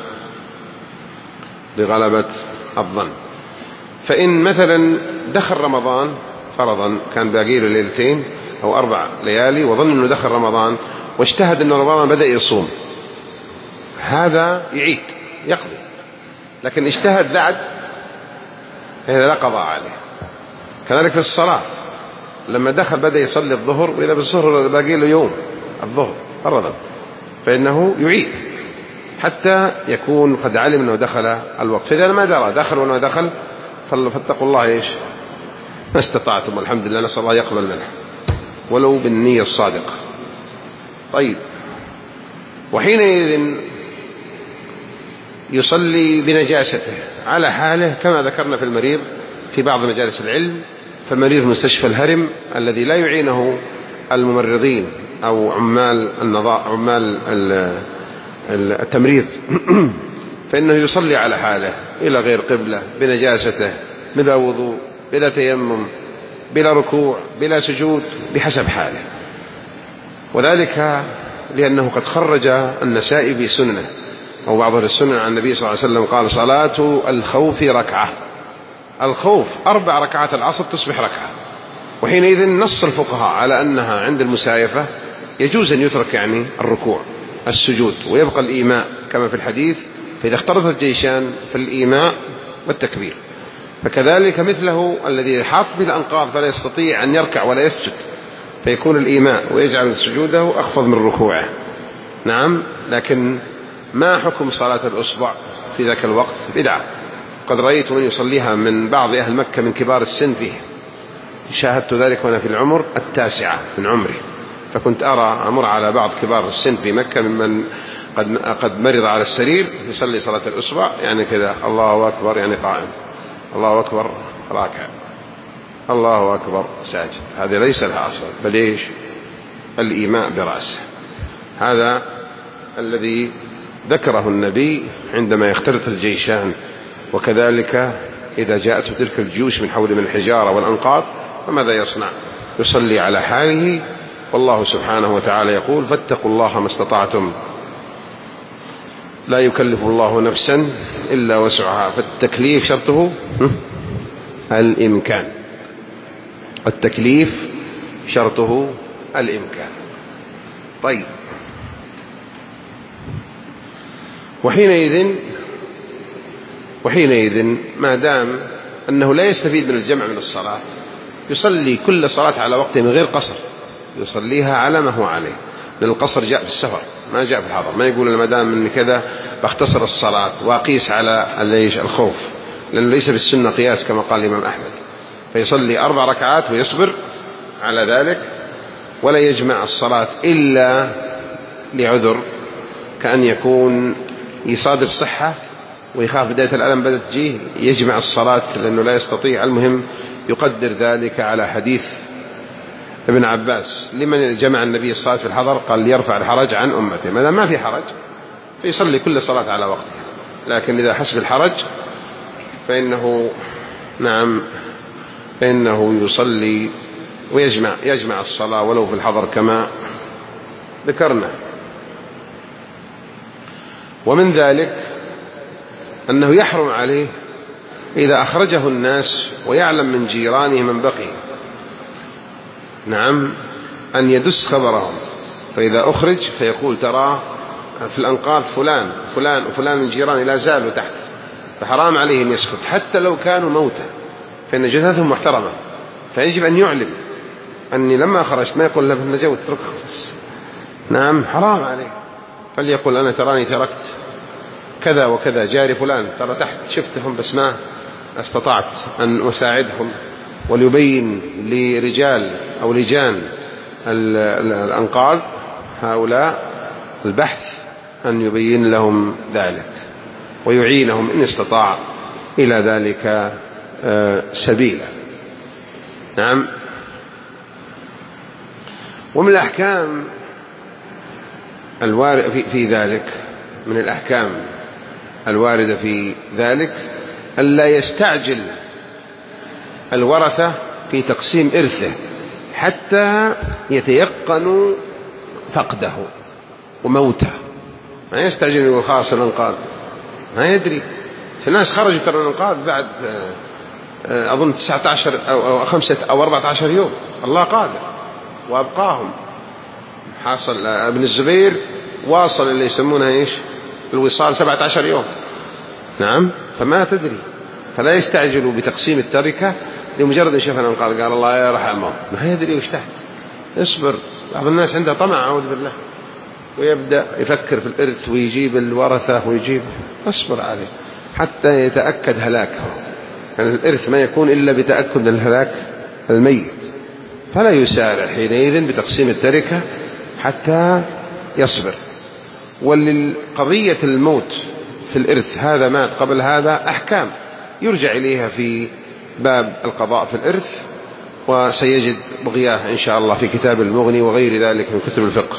بغلبة الظن. فإن مثلا دخل رمضان فرضا، كان باقي له ليلتين أو أربع ليالي وظن أنه دخل رمضان واجتهد أنه رمضان بدأ يصوم، هذا يعيد يقضي. لكن اجتهد بعد هذا لا قضاء عليه. كذلك في الصلاة، لما دخل بدأ يصلي الظهر، وإذا بالظهر باقي له يوم الظهر فرضا، فإنه يعيد حتى يكون قد علم أنه دخل الوقت. فإذا ما درى دخل ولا دخل فاتقوا الله إيش ما استطعتم، والحمد لله، نسأل الله يقبل منه ولو بالنية الصادقة. طيب، وحينئذ يصلي بنجاسته على حاله كما ذكرنا في المريض في بعض مجالس العلم. فالمريض مستشفى الهرم الذي لا يعينه الممرضين أو عمال النظام عمال التمريض فإنه يصلي على حاله إلى غير قبلة بنجاسته، بلا وضوء، بلا تيمم، بلا ركوع، بلا سجود، بحسب حاله. وذلك لأنه قد خرج النسائي بسننه أو بعض السنن عن النبي صلى الله عليه وسلم قال: صلاة الخوف ركعة. الخوف أربع ركعات العصر تصبح ركعة. وحينئذ نص الفقهاء على أنها عند المسايفة يجوز أن يترك يعني الركوع السجود ويبقى الإيماء كما في الحديث، فإذا اختلط الجيشان فالإيماء والتكبير. فكذلك مثله الذي حاط بالأنقاض فلا يستطيع أن يركع ولا يسجد، فيكون الإيماء ويجعل سجوده أخفض من ركوعه. نعم، لكن ما حكم صلاة الأصبع في ذاك الوقت؟ بدعة. قد رأيت من يصليها من بعض أهل مكة من كبار السن فيه، شاهدت ذلك وأنا في العمر التاسعة من عمري، فكنت أرى أمر على بعض كبار السن في مكة ممن قد قد مرض على السرير يصلي صلاة الأصبع، يعني كذا الله أكبر يعني قائم، الله أكبر راكع، الله أكبر ساجد. هذا ليس لها أصل، بل إيش؟ الإيماء برأسه. هذا الذي ذكره النبي عندما يختلط الجيشان. وكذلك إذا جاءته تلك الجيوش من حول من الحجارة والأنقاض فماذا يصنع؟ يصلي على حاله. والله سبحانه وتعالى يقول: فاتقوا الله ما استطعتم لا يكلف الله نفسا إلا وسعها. فالتكليف شرطه الإمكان، التكليف شرطه الإمكان. طيب، وحينئذ وحينئذ ما دام أنه لا يستفيد من الجمع من الصلاة يصلي كل صلاة على وقته من غير قصر، يصليها على ما هو عليه. لأن القصر جاء في السفر ما جاء في الحضر. ما يقول ما دام من كذا بختصر الصلاة وأقيس على الخوف، لأنه ليس بالسنة قياس كما قال الإمام أحمد. فيصلي أربع ركعات ويصبر على ذلك، ولا يجمع الصلاة إلا لعذر، كأن يكون يصادف صحة ويخاف بداية الألم بدأت تجيه يجمع الصلاة لأنه لا يستطيع. المهم يقدر ذلك على حديث ابن عباس: لمن جمع النبي الصلاة في الحضر؟ قال: ليرفع الحرج عن أمته. ما دام ما في حرج فيصلي كل صلاة على وقتها. لكن إذا حسب الحرج فإنه نعم فإنه يصلي ويجمع يجمع الصلاة ولو في الحضر كما ذكرنا. ومن ذلك أنه يحرم عليه إذا أخرجه الناس ويعلم من جيرانه من بقي، نعم، أن يدس خبرهم. فإذا أخرج فيقول: ترى في الأنقاض فلان فلان وفلان من جيرانه لا زالوا تحت، فحرام عليه أن يسكت حتى لو كانوا موتى، فإن جثثهم محترمة. فيجب أن يعلم أني لما خرجت، ما يقول له نجوت اتركه بس، نعم، حرام عليه. فليقول أنا تراني تركت كذا وكذا، جاري فلان ترى تحت شفتهم بس ما استطعت أن أساعدهم، وليبين لرجال أو لجان الأنقاذ هؤلاء البحث أن يبين لهم ذلك ويعينهم إن استطاع إلى ذلك سبيلا. نعم. ومن الأحكام الواردة في ذلك، من الأحكام الواردة في ذلك ألا يستعجل الورثة في تقسيم إرثه حتى يتيقنوا فقده وموته. ما يستعجل يقول خلاص الأنقاذ، ما يدري. في ناس خرجوا ترى الأنقاذ بعد أظن تسعة عشر أو خمسة أو أربعة عشر يوم، الله قادر وأبقاهم. حاصل ابن الزبير واصل اللي يسمونها إيش الوصال سبعة عشر يوم. نعم. فما تدري، فلا يستعجلوا بتقسيم التركة لمجرد شاف الأنقاذ قال الله يرحمه، ما يدري وش تحت. اصبر. بعض الناس عنده طمع أعوذ بالله ويبدأ يفكر في الإرث ويجيب الورثة ويجيب، اصبر عليه حتى يتأكد هلاكه. يعني الإرث ما يكون إلا بتأكد الهلاك الميت، فلا يسارع حينئذ بتقسيم التركة حتى يصبر. وللقضية الموت في الإرث، هذا مات قبل هذا، أحكام يرجع إليها في باب القضاء في الإرث، وسيجد بغياه إن شاء الله في كتاب المغني وغير ذلك من كتب الفقه.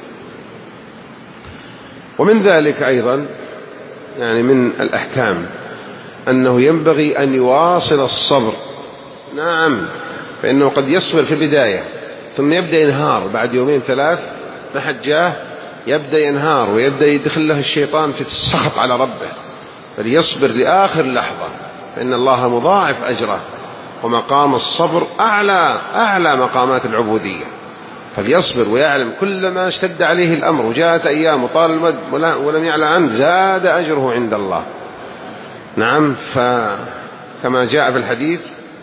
ومن ذلك أيضا يعني من الأحكام أنه ينبغي أن يواصل الصبر. نعم. فإنه قد يصبر في البداية ثم يبدأ ينهار بعد يومين ثلاث ما حد جاه، يبدأ ينهار ويبدأ يدخل له الشيطان في السخط على ربه، فليصبر لآخر لحظة فإن الله مضاعف أجره، ومقام الصبر أعلى أعلى مقامات العبودية. فليصبر ويعلم كلما اشتد عليه الأمر وجاءت أيام وطال المد ولم يعلى عنه زاد أجره عند الله. نعم. فكما جاء في الحديث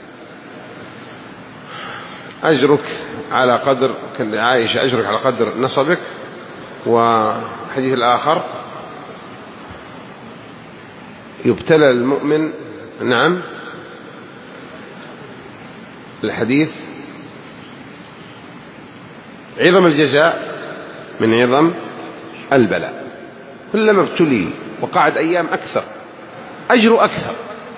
أجرك على قدر عائشة أجرك على قدر نصبك. وحديث الآخر يبتلى المؤمن. نعم. الحديث عظم الجزاء من عظم البلاء، كلما ابتلي وقعد أيام أكثر أجر أكثر.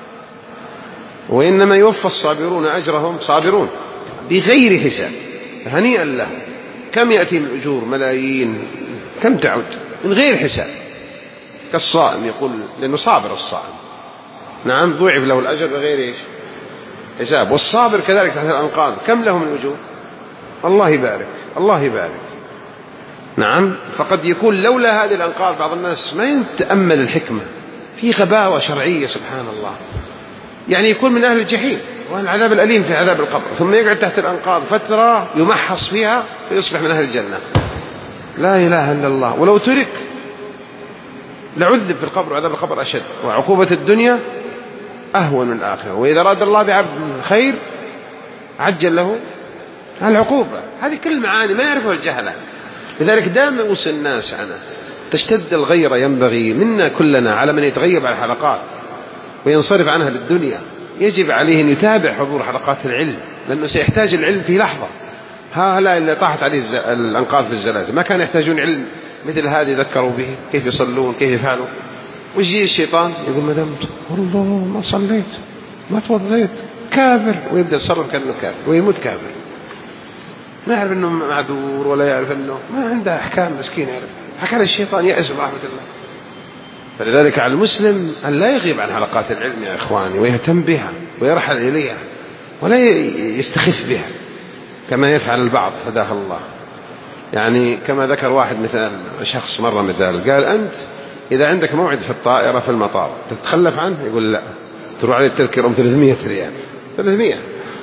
وإنما يوفى الصابرون أجرهم صابرون بغير حساب. هنيئا له. كم يأتي من أجور ملايين، كم تعد من غير حساب، كالصائم يقول لأنه صابر الصائم. نعم. ضوعف له الأجر بغير إيش حساب. والصابر كذلك تحت الأنقاذ كم له من أجور، الله يبارك الله يبارك. نعم. فقد يكون لولا هذه الأنقاذ بعض الناس ما يتأمل الحكمة في غباوة شرعية سبحان الله، يعني يكون من أهل الجحيم والعذاب الأليم في عذاب القبر، ثم يقعد تحت الأنقاذ فترة يمحص فيها فيصبح من أهل الجنة. لا إله إلا الله. ولو ترك لعذب في القبر، وعذاب القبر أشد، وعقوبة الدنيا أهون من الآخرة. وإذا أراد الله بعبد خير عجل له العقوبة. هذه كل معاني ما يعرفها الجهلة. لذلك دائما أوصي الناس أنا تشتد الغيرة، ينبغي منا كلنا على من يتغيب على الحلقات وينصرف عنها للدنيا يجب عليه أن يتابع حضور حلقات العلم، لأنه سيحتاج العلم في لحظة. هؤلاء اللي طاحت عليه الأنقاذ في الزلازل ما كان يحتاجون علم مثل هذه، ذكروا به كيف يصلون كيف يفعلون. ويجي الشيطان يقول ما دمت والله ما صليت ما توضيت كافر، ويبدأ يتصرف كأنه كافر ويموت كافر، ما يعرف أنه معذور ولا يعرف أنه ما عنده أحكام، مسكين يعرف حكى الشيطان يأس برحمة الله. فلذلك على المسلم أن لا يغيب عن حلقات العلم يا إخواني، ويهتم بها ويرحل إليها ولا يستخف بها كما يفعل البعض هداه الله. يعني كما ذكر واحد مثال، شخص مرة مثال قال أنت إذا عندك موعد في الطائرة في المطار تتخلف عنه؟ يقول لا، تروح عليه التذكرة أم ثلاثمية ريال. ثلاثمية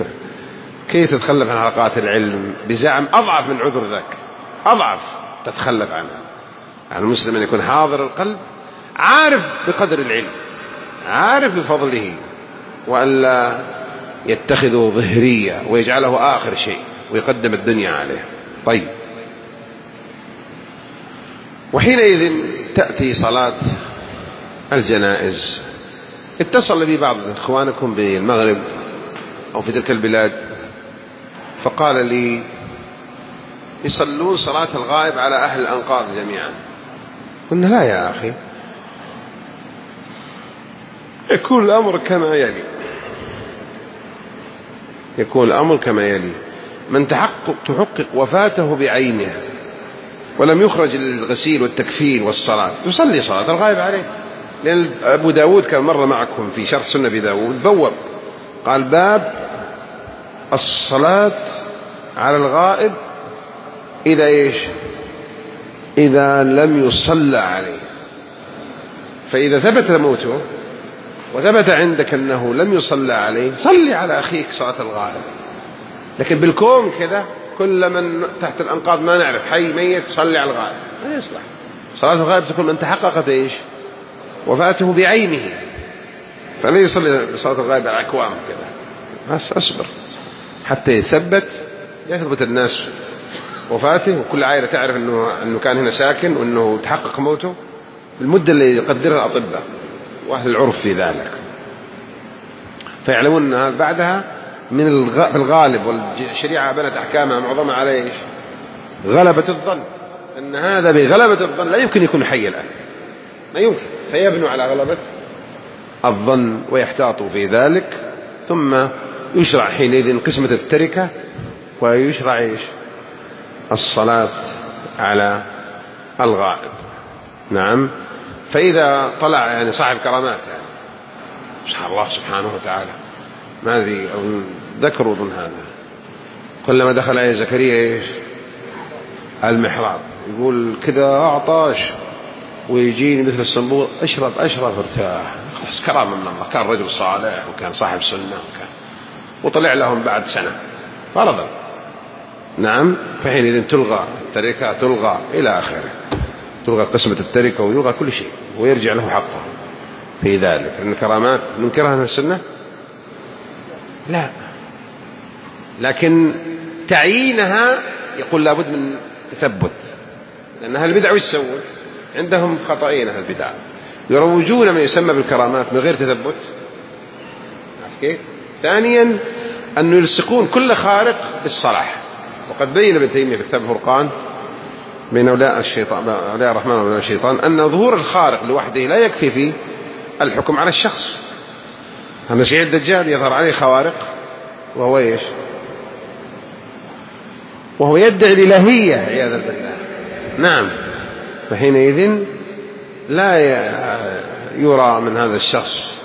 كيف تتخلف عن حلقات العلم بزعم أضعف من عذر ذاك، أضعف تتخلف عنها. يعني المسلم أن يكون حاضر القلب عارف بقدر العلم عارف بفضله، وألا يتخذه ظهرية ويجعله آخر شيء ويقدم الدنيا عليه. طيب وحينئذ تأتي صلاة الجنائز. اتصل بي بعض إخوانكم بالمغرب أو في تلك البلاد فقال لي يصلون صلاة الغائب على أهل الأنقاض جميعا. قلنا لا يا أخي، يكون الأمر كما يلي يكون الأمر كما يلي من تحقق تحقق وفاته بعينها ولم يخرج للغسيل والتكفين والصلاة يصلي صلاة الغائب عليه. لأن أبو داود كان مرة معكم في شرح سنة أبي داود بوب قال باب الصلاة على الغائب إذا إيش إذا لم يصلى عليه. فإذا ثبت موته وثبت عندك أنه لم يصلى عليه صلي على أخيك صلاة الغائب. لكن بالكوم كذا كل من تحت الأنقاض ما نعرف حي ميت صلي على الغائب ما يصلح. صلاة الغائب تكون من تحققت إيش وفاته بعينه، فلا يصلي صلاة الغائب على أكوام كذا. بس أصبر حتى يثبت يثبت الناس وفاته وكل عائلة تعرف أنه, أنه كان هنا ساكن وأنه تحقق موته المدة اللي يقدرها الأطباء وأهل العرف في ذلك، فيعلمون أن بعدها من الغالب والشريعة بنت أحكامها معظمها على إيش غلبة الظن، أن هذا بغلبة الظن لا يمكن يكون حي الآن ما يمكن، فيبنوا على غلبة الظن ويحتاطوا في ذلك. ثم يشرع حينئذ قسمة التركة ويشرع إيش الصلاة على الغائب. نعم. فإذا طلع يعني صاحب كرامات يعني شاء الله سبحانه وتعالى ما أدري ذكروا ضمن هذا كلما دخل عليه زكريا إيش المحراب يقول كذا أعطاش ويجيني مثل الصنبور أشرب أشرب ارتاح خلاص كرامة من الله، كان رجل صالح وكان صاحب سنة وكان وطلع لهم بعد سنة فرضا. نعم. فحينئذ تلغى التركة تلغى إلى آخره، تلغى قسمة التركة ويلغى كل شيء ويرجع له حقه في ذلك. لأن الكرامات ننكرها من السنة لا، لكن تعيينها يقول لابد من تثبت، لأن أهل البدع وش يسوون عندهم خطأين أهل البدع يروجون ما يسمى بالكرامات من غير تثبت كيف. ثانيا أن يلصقون كل خارق بالصلاح، وقد بين ابن تيمية في كتاب الفرقان بين أولياء الشيطان أولياء الرحمن وأولياء الشيطان أن ظهور الخارق لوحده لا يكفي في الحكم على الشخص. المسيح الدجال يظهر عليه خوارق وهو إيش وهو يدعي الإلهية عياذا بالله. نعم. فحينئذ لا يرى من هذا الشخص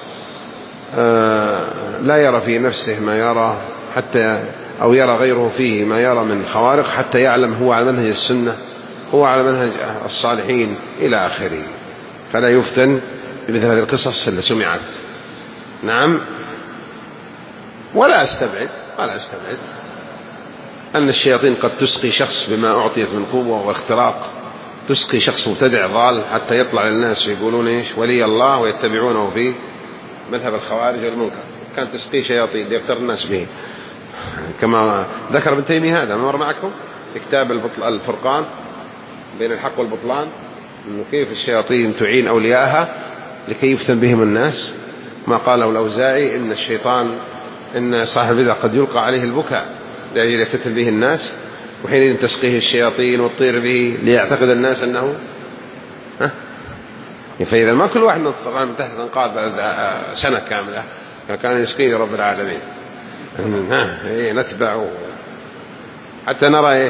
لا يرى في نفسه ما يرى حتى أو يرى غيره فيه ما يرى من خوارق حتى يعلم هو على منهج السنة هو على منهج الصالحين إلى آخره، فلا يفتن بمثل هذه القصص اللي سمعت. نعم. ولا أستبعد ولا أستبعد أن الشياطين قد تسقي شخص بما أعطيت من قوة واختراق، تسقي شخص مبتدع ضال حتى يطلع للناس يقولون إيش ولي الله ويتبعونه في مذهب الخوارج والمنكر، كانت تسقي شياطين ليفتر الناس به كما ذكر ابن تيمية. هذا مر معكم في كتاب الفرقان بين الحق والبطلان إنه كيف الشياطين تعين أولياءها لكي يفتن بهم الناس. ما قاله الأوزاعي إن الشيطان إن صاحب البدع قد يلقى عليه البكاء لأجل يفتن به الناس، وحينئذ تسقيه الشياطين وتطير به ليعتقد الناس أنه ها. فإذا ما كل واحد طبعا من تحت الأنقاض بعد سنة كاملة فكان يسقيه رب العالمين ها إيه نتبع حتى نرى إيه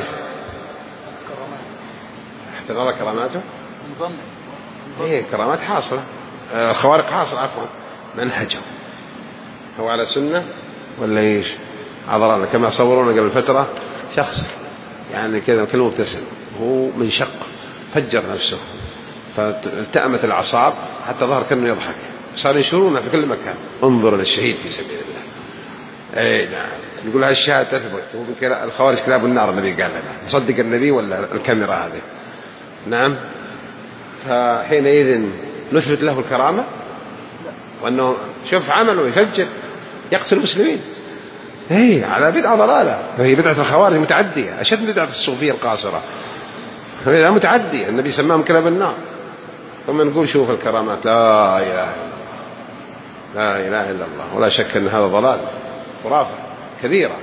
حتى نرى كراماته إيه كرامات حاصلة خوارق حاصلة عفوا منهجه هو على سنة ولا إيش عذرانا كما صورونا قبل فترة شخص يعني كذا كلمة مبتسم هو من شق فجر نفسه فالتأمت الأعصاب حتى ظهر كأنه يضحك صار ينشرونه في كل مكان انظر للشهيد في سبيل الله. اي نعم يقول هالشهادة تثبت هو الخوارج كلاب النار النبي قال لنا نصدق النبي ولا الكاميرا هذه. نعم. فحينئذ نثبت له الكرامة وأنه شوف عمله يفجر يقتل المسلمين اي على بدعة ضلالة، فهي بدعة الخوارج متعدية أشد من بدعة الصوفية القاصرة. هذا متعدي، النبي سماهم كلاب النار. ثم نقول شوف الكرامات، لا إله إلا الله، لا إله إلا الله. ولا شك أن هذا ضلال، خرافة كبيرة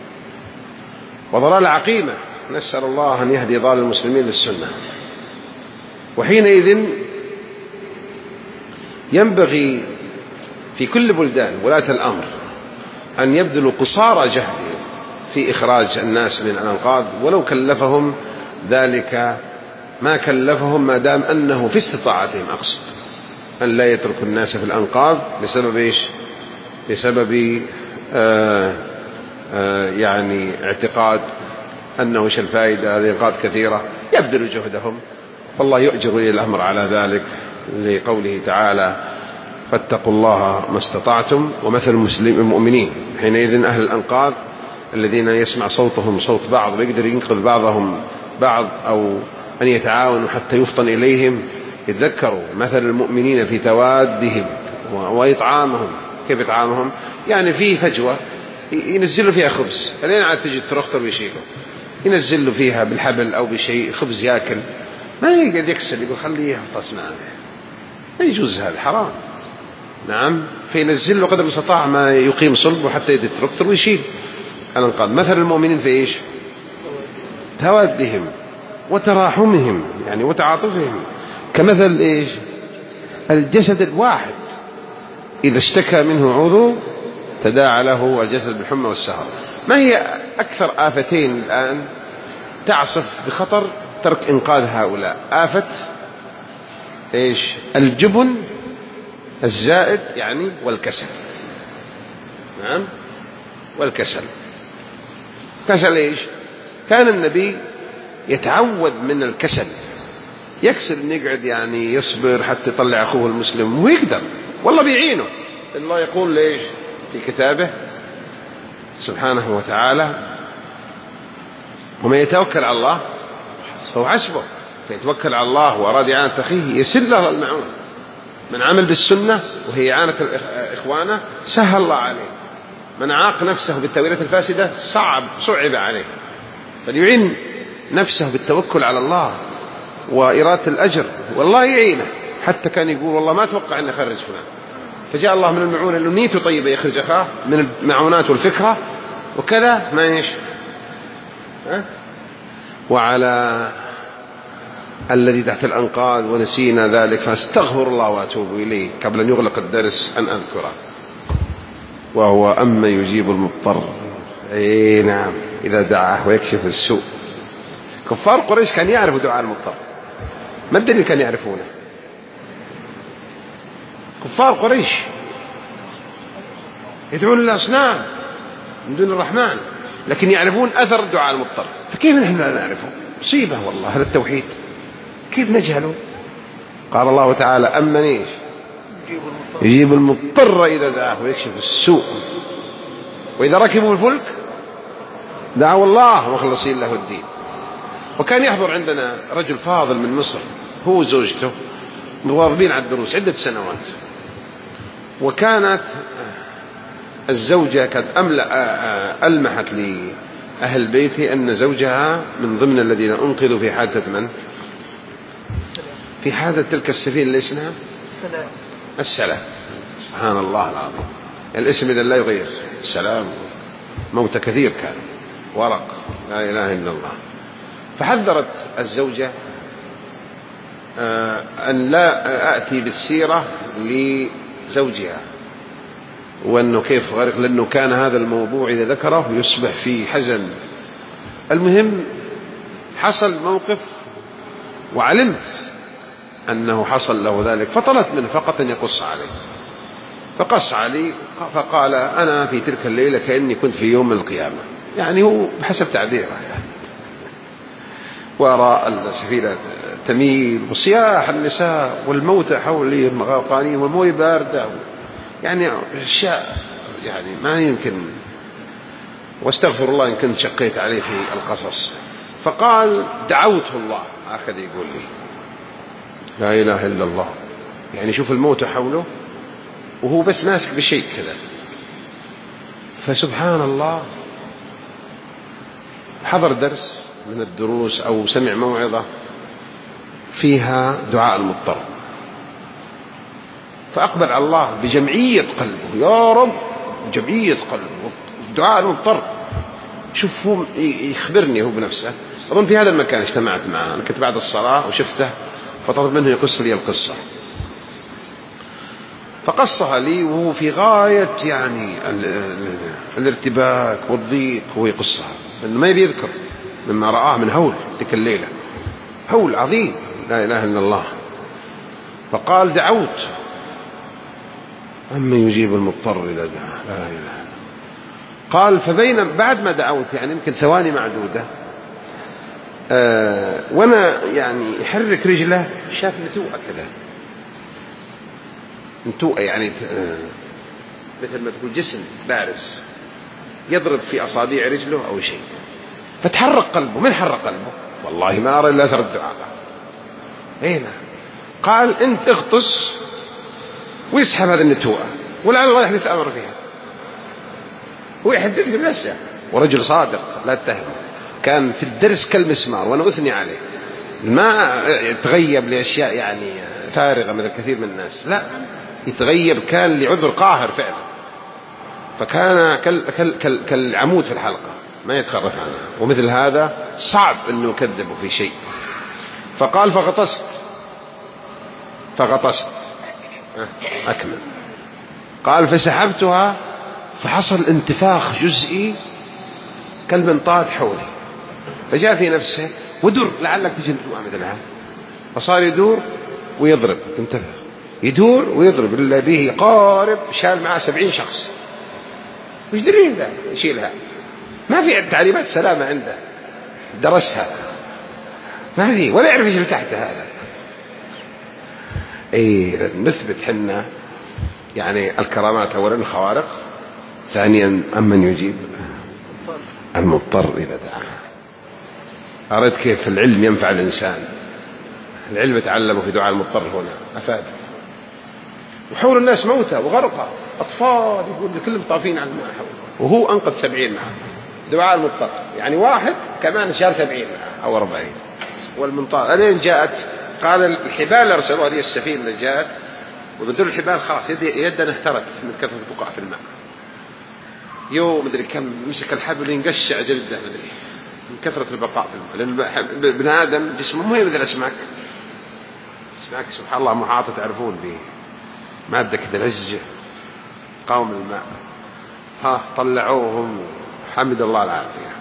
وضلال عقيمة. نسأل الله أن يهدي ضال المسلمين للسنة. وحينئذ ينبغي في كل بلدان ولاة الأمر أن يبذلوا قصارى جهدهم في إخراج الناس من الأنقاض، ولو كلفهم ذلك ما كلفهم، ما دام أنه في استطاعتهم. أقصد أن لا يتركوا الناس في الأنقاض بسبب إيش؟ بسبب آآ آآ يعني اعتقاد أنه إيش الفائدة، الأنقاض كثيرة، يبذلوا جهدهم، والله يؤجر لي الأمر على ذلك، لقوله تعالى فاتقوا الله ما استطعتم. ومثل المسلمين المؤمنين حينئذ أهل الأنقاض الذين يسمع صوتهم صوت بعض ويقدر ينقذ بعضهم بعض، أو أن يتعاونوا حتى يفطن إليهم. يتذكروا مثل المؤمنين في توادهم وإطعامهم. كيف إطعامهم؟ يعني فيه فجوة ينزلوا فيها خبز، لين عاد تجي ترختر ويشيله، ينزلوا فيها بالحبل أو بشيء خبز يأكل، ما يقعد يكسل، يقول خليه يفطس معه، ما يجوز، هذا حرام. نعم، فينزل له قدر المستطاع ما يقيم صلبه حتى يتركتر ويشيل الأنقاض. مثل المؤمنين في إيش؟ توادهم وتراحمهم، يعني وتعاطفهم، كمثل إيش؟ الجسد الواحد إذا اشتكى منه عضو تداعى له الجسد بالحمى والسهر. ما هي أكثر آفتين الآن تعصف بخطر ترك إنقاذ هؤلاء؟ آفة إيش؟ الجبن الزائد يعني، والكسل. نعم، والكسل. كسل إيش؟ كان النبي يتعود من الكسل، يكسل أن يقعد يعني يصبر حتى يطلع أخوه المسلم، ويقدر والله بيعينه. الله يقول ليش في كتابه سبحانه وتعالى ومن يتوكل على الله فهو حسبه. فيتوكل على الله وأراد إعانة أخيه يسر له المعون. من عمل بالسنة وهي إعانة إخوانه سهل الله عليه. من عاق نفسه بالتأويلات الفاسدة صعب صعب عليه. فليعين نفسه بالتوكل على الله وإرادة الأجر، والله يعينه. حتى كان يقول والله ما أتوقع أن أخرج فلان، فجاء الله من المعونة اللي نيته طيبة يخرج أخاه من المعونات والفكرة وكذا ما يش. وعلى الذي تحت الأنقاض ونسينا ذلك فاستغفر الله وأتوب إليه قبل أن يغلق الدرس أن أذكره، وهو أما يجيب المضطر أي نعم إذا دعاه ويكشف السوء. كفار قريش كان يعرفوا دعاء المضطر، ما الدليل كان يعرفونه؟ كفار قريش يدعون الأصنام من دون الرحمن، لكن يعرفون أثر دعاء المضطر. فكيف نحن لا نعرفه؟ مصيبة والله هذا التوحيد، كيف نجهله؟ قال الله تعالى أمن إيش؟ يجيب المضطر إذا دعاه ويكشف السوء وإذا ركبوا الفلك دعوا الله مخلصين له الدين. وكان يحضر عندنا رجل فاضل من مصر، هو وزوجته مواظبين على الدروس عدة سنوات، وكانت الزوجة قد ألمحت لأهل بيته أن زوجها من ضمن الذين أنقذوا في حادثة من؟ في حادثة تلك السفينة اللي اسمها السلام. السلام، سبحان الله العظيم، الاسم إذا لا يغير. السلام موت كثير كان، ورق، لا إله إلا الله. فحذرت الزوجة أن لا أأتي بالسيرة لزوجها وأنه كيف غرق، لأنه كان هذا الموضوع إذا ذكره يصبح في حزن. المهم حصل موقف وعلمت أنه حصل له ذلك، فطلبت منه فقط أن يقص عليه، فقص علي فقال أنا في تلك الليلة كأني كنت في يوم القيامة، يعني هو بحسب تعبيره يعني. وراء السفينة تميل وصياح النساء والموتى حولي الغرقانين والمويه باردة، يعني أشياء يعني ما يمكن. واستغفر الله إن كنت شقيت عليه في القصص. فقال دعوته الله، أخذ يقول لي لا إله إلا الله، يعني شوف الموتى حوله وهو بس ماسك بشيء كذا. فسبحان الله حضر درس من الدروس أو سمع موعظة فيها دعاء المضطر، فأقبل على الله بجمعية قلبه، يا رب جمعية قلبه دعاء المضطر. شوف هو يخبرني هو بنفسه، أظن في هذا المكان اجتمعت معه، أنا كنت بعد الصلاة وشفته فطلب منه يقص لي القصة، فقصها لي وهو في غاية يعني الارتباك والضيق وهو يقصها، لأنه ما يذكر مما رآه من هول تلك الليلة، هول عظيم لا إله إلا الله. فقال دعوت أما يجيب المضطر إذا دعا، لا إله إلا الله. قال فبين بعد ما دعوت يعني يمكن ثواني معدودة آه وأنا يعني يحرك رجله شاف نتوءة كذا، نتوءة يعني آه مثل ما تقول جسم بارز يضرب في أصابع رجله أو شيء، فتحرك قلبه. من حرك قلبه؟ والله ما أرى إلا أثر الدعاء. هنا قال أنت اغطس ويسحب هذا النتوءة ولعل الله يحدث أمر فيها، هو يحدث بنفسه ورجل صادق لا تتهم، كان في الدرس كالمسمار وأنا أثني عليه، ما يتغيب لأشياء يعني فارغة من الكثير من الناس، لا يتغيب كان لعذر قاهر فعلا، فكان كال كال كال كالعمود في الحلقة ما يتخرف عنها، ومثل هذا صعب أنه يكذبه في شيء. فقال فغطست فغطست أكمل. قال فسحبتها فحصل انتفاخ جزئي كالمنطاد حولي، فجاء في نفسه ودر لعلك تجي نتوء مثلها، فصار يدور ويضرب، تنتفخ يدور ويضرب، اللي به قارب شال معه سبعين شخص، وش درين ذا يشيلها، ما في تعليمات سلامة عنده درسها، ما في ولا يعرف ايش اللي تحت هذا. اي نثبت حنا يعني الكرامات اولا الخوارق، ثانيا امن يجيب المضطر اذا دعا. أردت كيف العلم ينفع الإنسان، العلم تعلمه في دعاء المضطر هنا أفاد. وحول الناس موتى وغرقى أطفال يقول كلهم طافين على الماء حوله، وهو أنقذ سبعين معه دعاء المضطر، يعني واحد كمان شال سبعين معه أو أربعين. والمنطار ألين جاءت قال الحبال أرسلوها لي السفينة اللي جاءت وبدل الحبال خلاص يدنا اهترت من كثرة البقاء في الماء، يوم مدري كم مسك الحبل ينقشع جلده مدري من كثرة البقاء في الماء، لأن ابن آدم جسمه مو مثل الأسماك، الأسماك سبحان الله محاطة تعرفون به مادة كده لزجة قوم الماء، ها طلعوهم حمد الله العافية.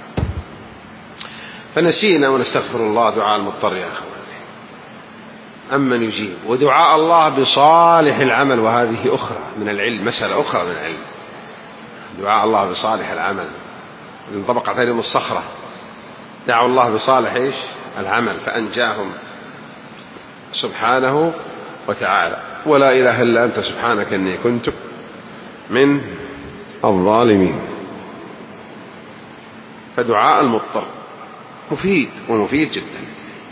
فنسينا ونستغفر الله دعاء المضطر يا أخواني. أمن يجيب ودعاء الله بصالح العمل، وهذه أخرى من العلم، مسألة أخرى من العلم، دعاء الله بصالح العمل. انطبق عليهم الصخرة دعوا الله بصالح إيش العمل فأنجاهم سبحانه وتعالى. ولا إله إلا أنت سبحانك إني كنت من الظالمين. فدعاء المضطر مفيد ومفيد جدا.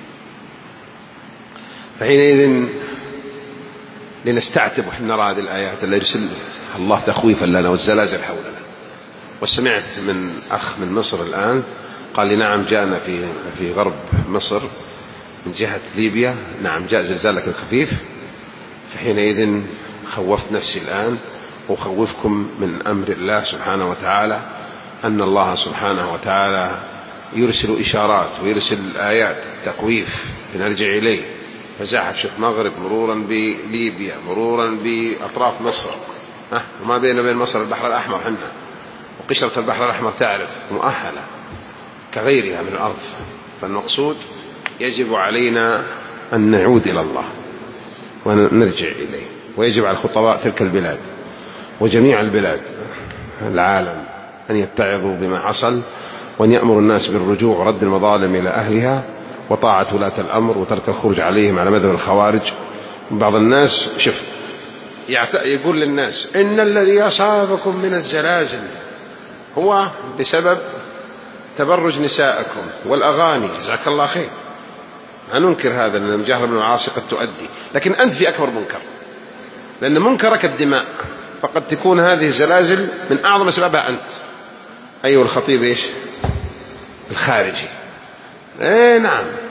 فحينئذ لنستعتب ونحن نرى هذه الآيات اللي يرسل الله تخويفا لنا والزلازل حولنا. وسمعت من أخ من مصر الآن قال لي نعم جاءنا في في غرب مصر من جهة ليبيا، نعم جاء زلزال لكن خفيف. فحينئذ خوفت نفسي الآن وخوفكم من أمر الله سبحانه وتعالى، أن الله سبحانه وتعالى يرسل إشارات ويرسل آيات تقويف لنرجع إليه. فزاحف شوف مغرب مرورا بليبيا مرورا بأطراف مصر، أه وما بين وبين مصر البحر الأحمر حنا، وقشرة البحر الأحمر تعرف مؤهلة كغيرها من الأرض. فالمقصود يجب علينا أن نعود إلى الله ونرجع إليه، ويجب على خطباء تلك البلاد وجميع البلاد العالم أن يتعظوا بما حصل، وأن يأمر الناس بالرجوع ورد المظالم إلى أهلها وطاعة ولاة الأمر وترك الخروج عليهم على مذهب الخوارج. بعض الناس شوف يقول للناس إن الذي أصابكم من الزلازل هو بسبب تبرج نسائكم والأغاني، جزاك الله خير، لا ننكر هذا لأن المجاهرة من المعاصي قد تؤدي، لكن أنت في أكبر منكر، لأن منكرك الدماء، فقد تكون هذه الزلازل من أعظم أسبابها أنت أيها الخطيب إيش الخارجي. إيه نعم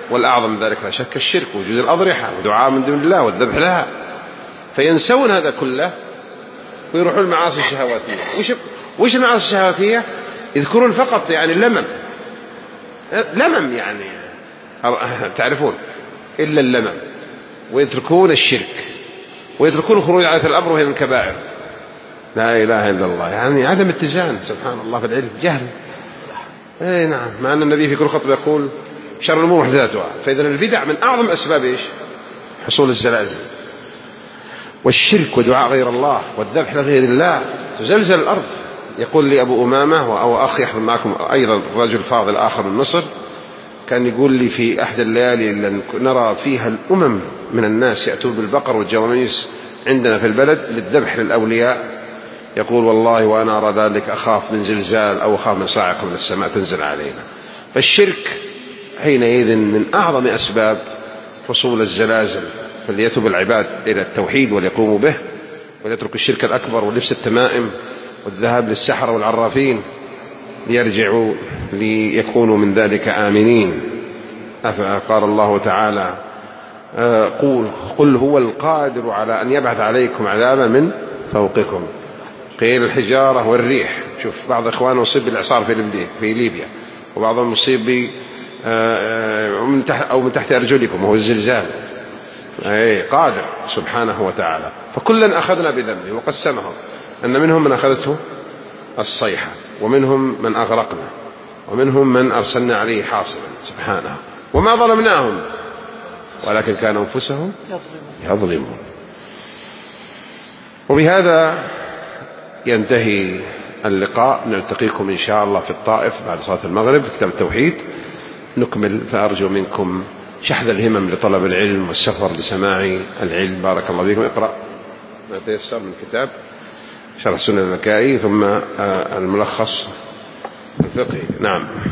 والأعظم من ذلك لا شك الشرك، وجود الأضرحة ودعاء من دون الله والذبح لها، فينسون هذا كله ويروحون المعاصي الشهواتية. وش وش المعاصي الشهواتية؟ يذكرون فقط يعني اللمم، لمم يعني تعرفون إلا اللمم، ويتركون الشرك، ويتركون الخروج على الأمر وهي من الكبائر. لا إله إلا الله، يعني عدم اتزان سبحان الله في العلم، جهل. اي نعم، مع أن النبي في كل خطبة يقول شر الأمور محدثاتها. فإذا البدع من أعظم أسباب إيش؟ حصول الزلازل. والشرك ودعاء غير الله والذبح لغير الله تزلزل الأرض. يقول لي أبو أمامة أو أخ يحضر معكم أيضا رجل فاضل آخر من مصر، كان يقول لي في أحد الليالي اللي نرى فيها الأمم من الناس يأتون بالبقر والجواميس عندنا في البلد للذبح للأولياء، يقول والله وأنا أرى ذلك أخاف من زلزال أو أخاف من صاعقة من السماء تنزل علينا. فالشرك حينئذ من أعظم أسباب حصول الزلازل، فليتوب العباد إلى التوحيد وليقوموا به، وليترك الشرك الأكبر ولبس التمائم والذهاب للسحرة والعرافين، ليرجعوا ليكونوا من ذلك آمنين. قال الله تعالى قل, قل هو القادر على أن يبعث عليكم عذابا من فوقكم قيل الحجارة والريح. شوف بعض إخوانه أصيب بالإعصار في ليبيا، وبعضهم أصيب من تحت أو من تحت أرجلكم وهو الزلزال. أي قادر سبحانه وتعالى. فكلا أخذنا بذنبه وقسمهم، أن منهم من أخذته الصيحة، ومنهم من أغرقنا، ومنهم من أرسلنا عليه حاصبا سبحانه، وما ظلمناهم ولكن كانوا أنفسهم يظلمون. وبهذا ينتهي اللقاء، نلتقيكم إن شاء الله في الطائف بعد صلاة المغرب في كتاب التوحيد نكمل. فأرجو منكم شحذ الهمم لطلب العلم والسفر لسماع العلم. بارك الله فيكم. اقرأ ما تيسر من كتاب شرح السنة النكائي ثم الملخص الفقهي. نعم.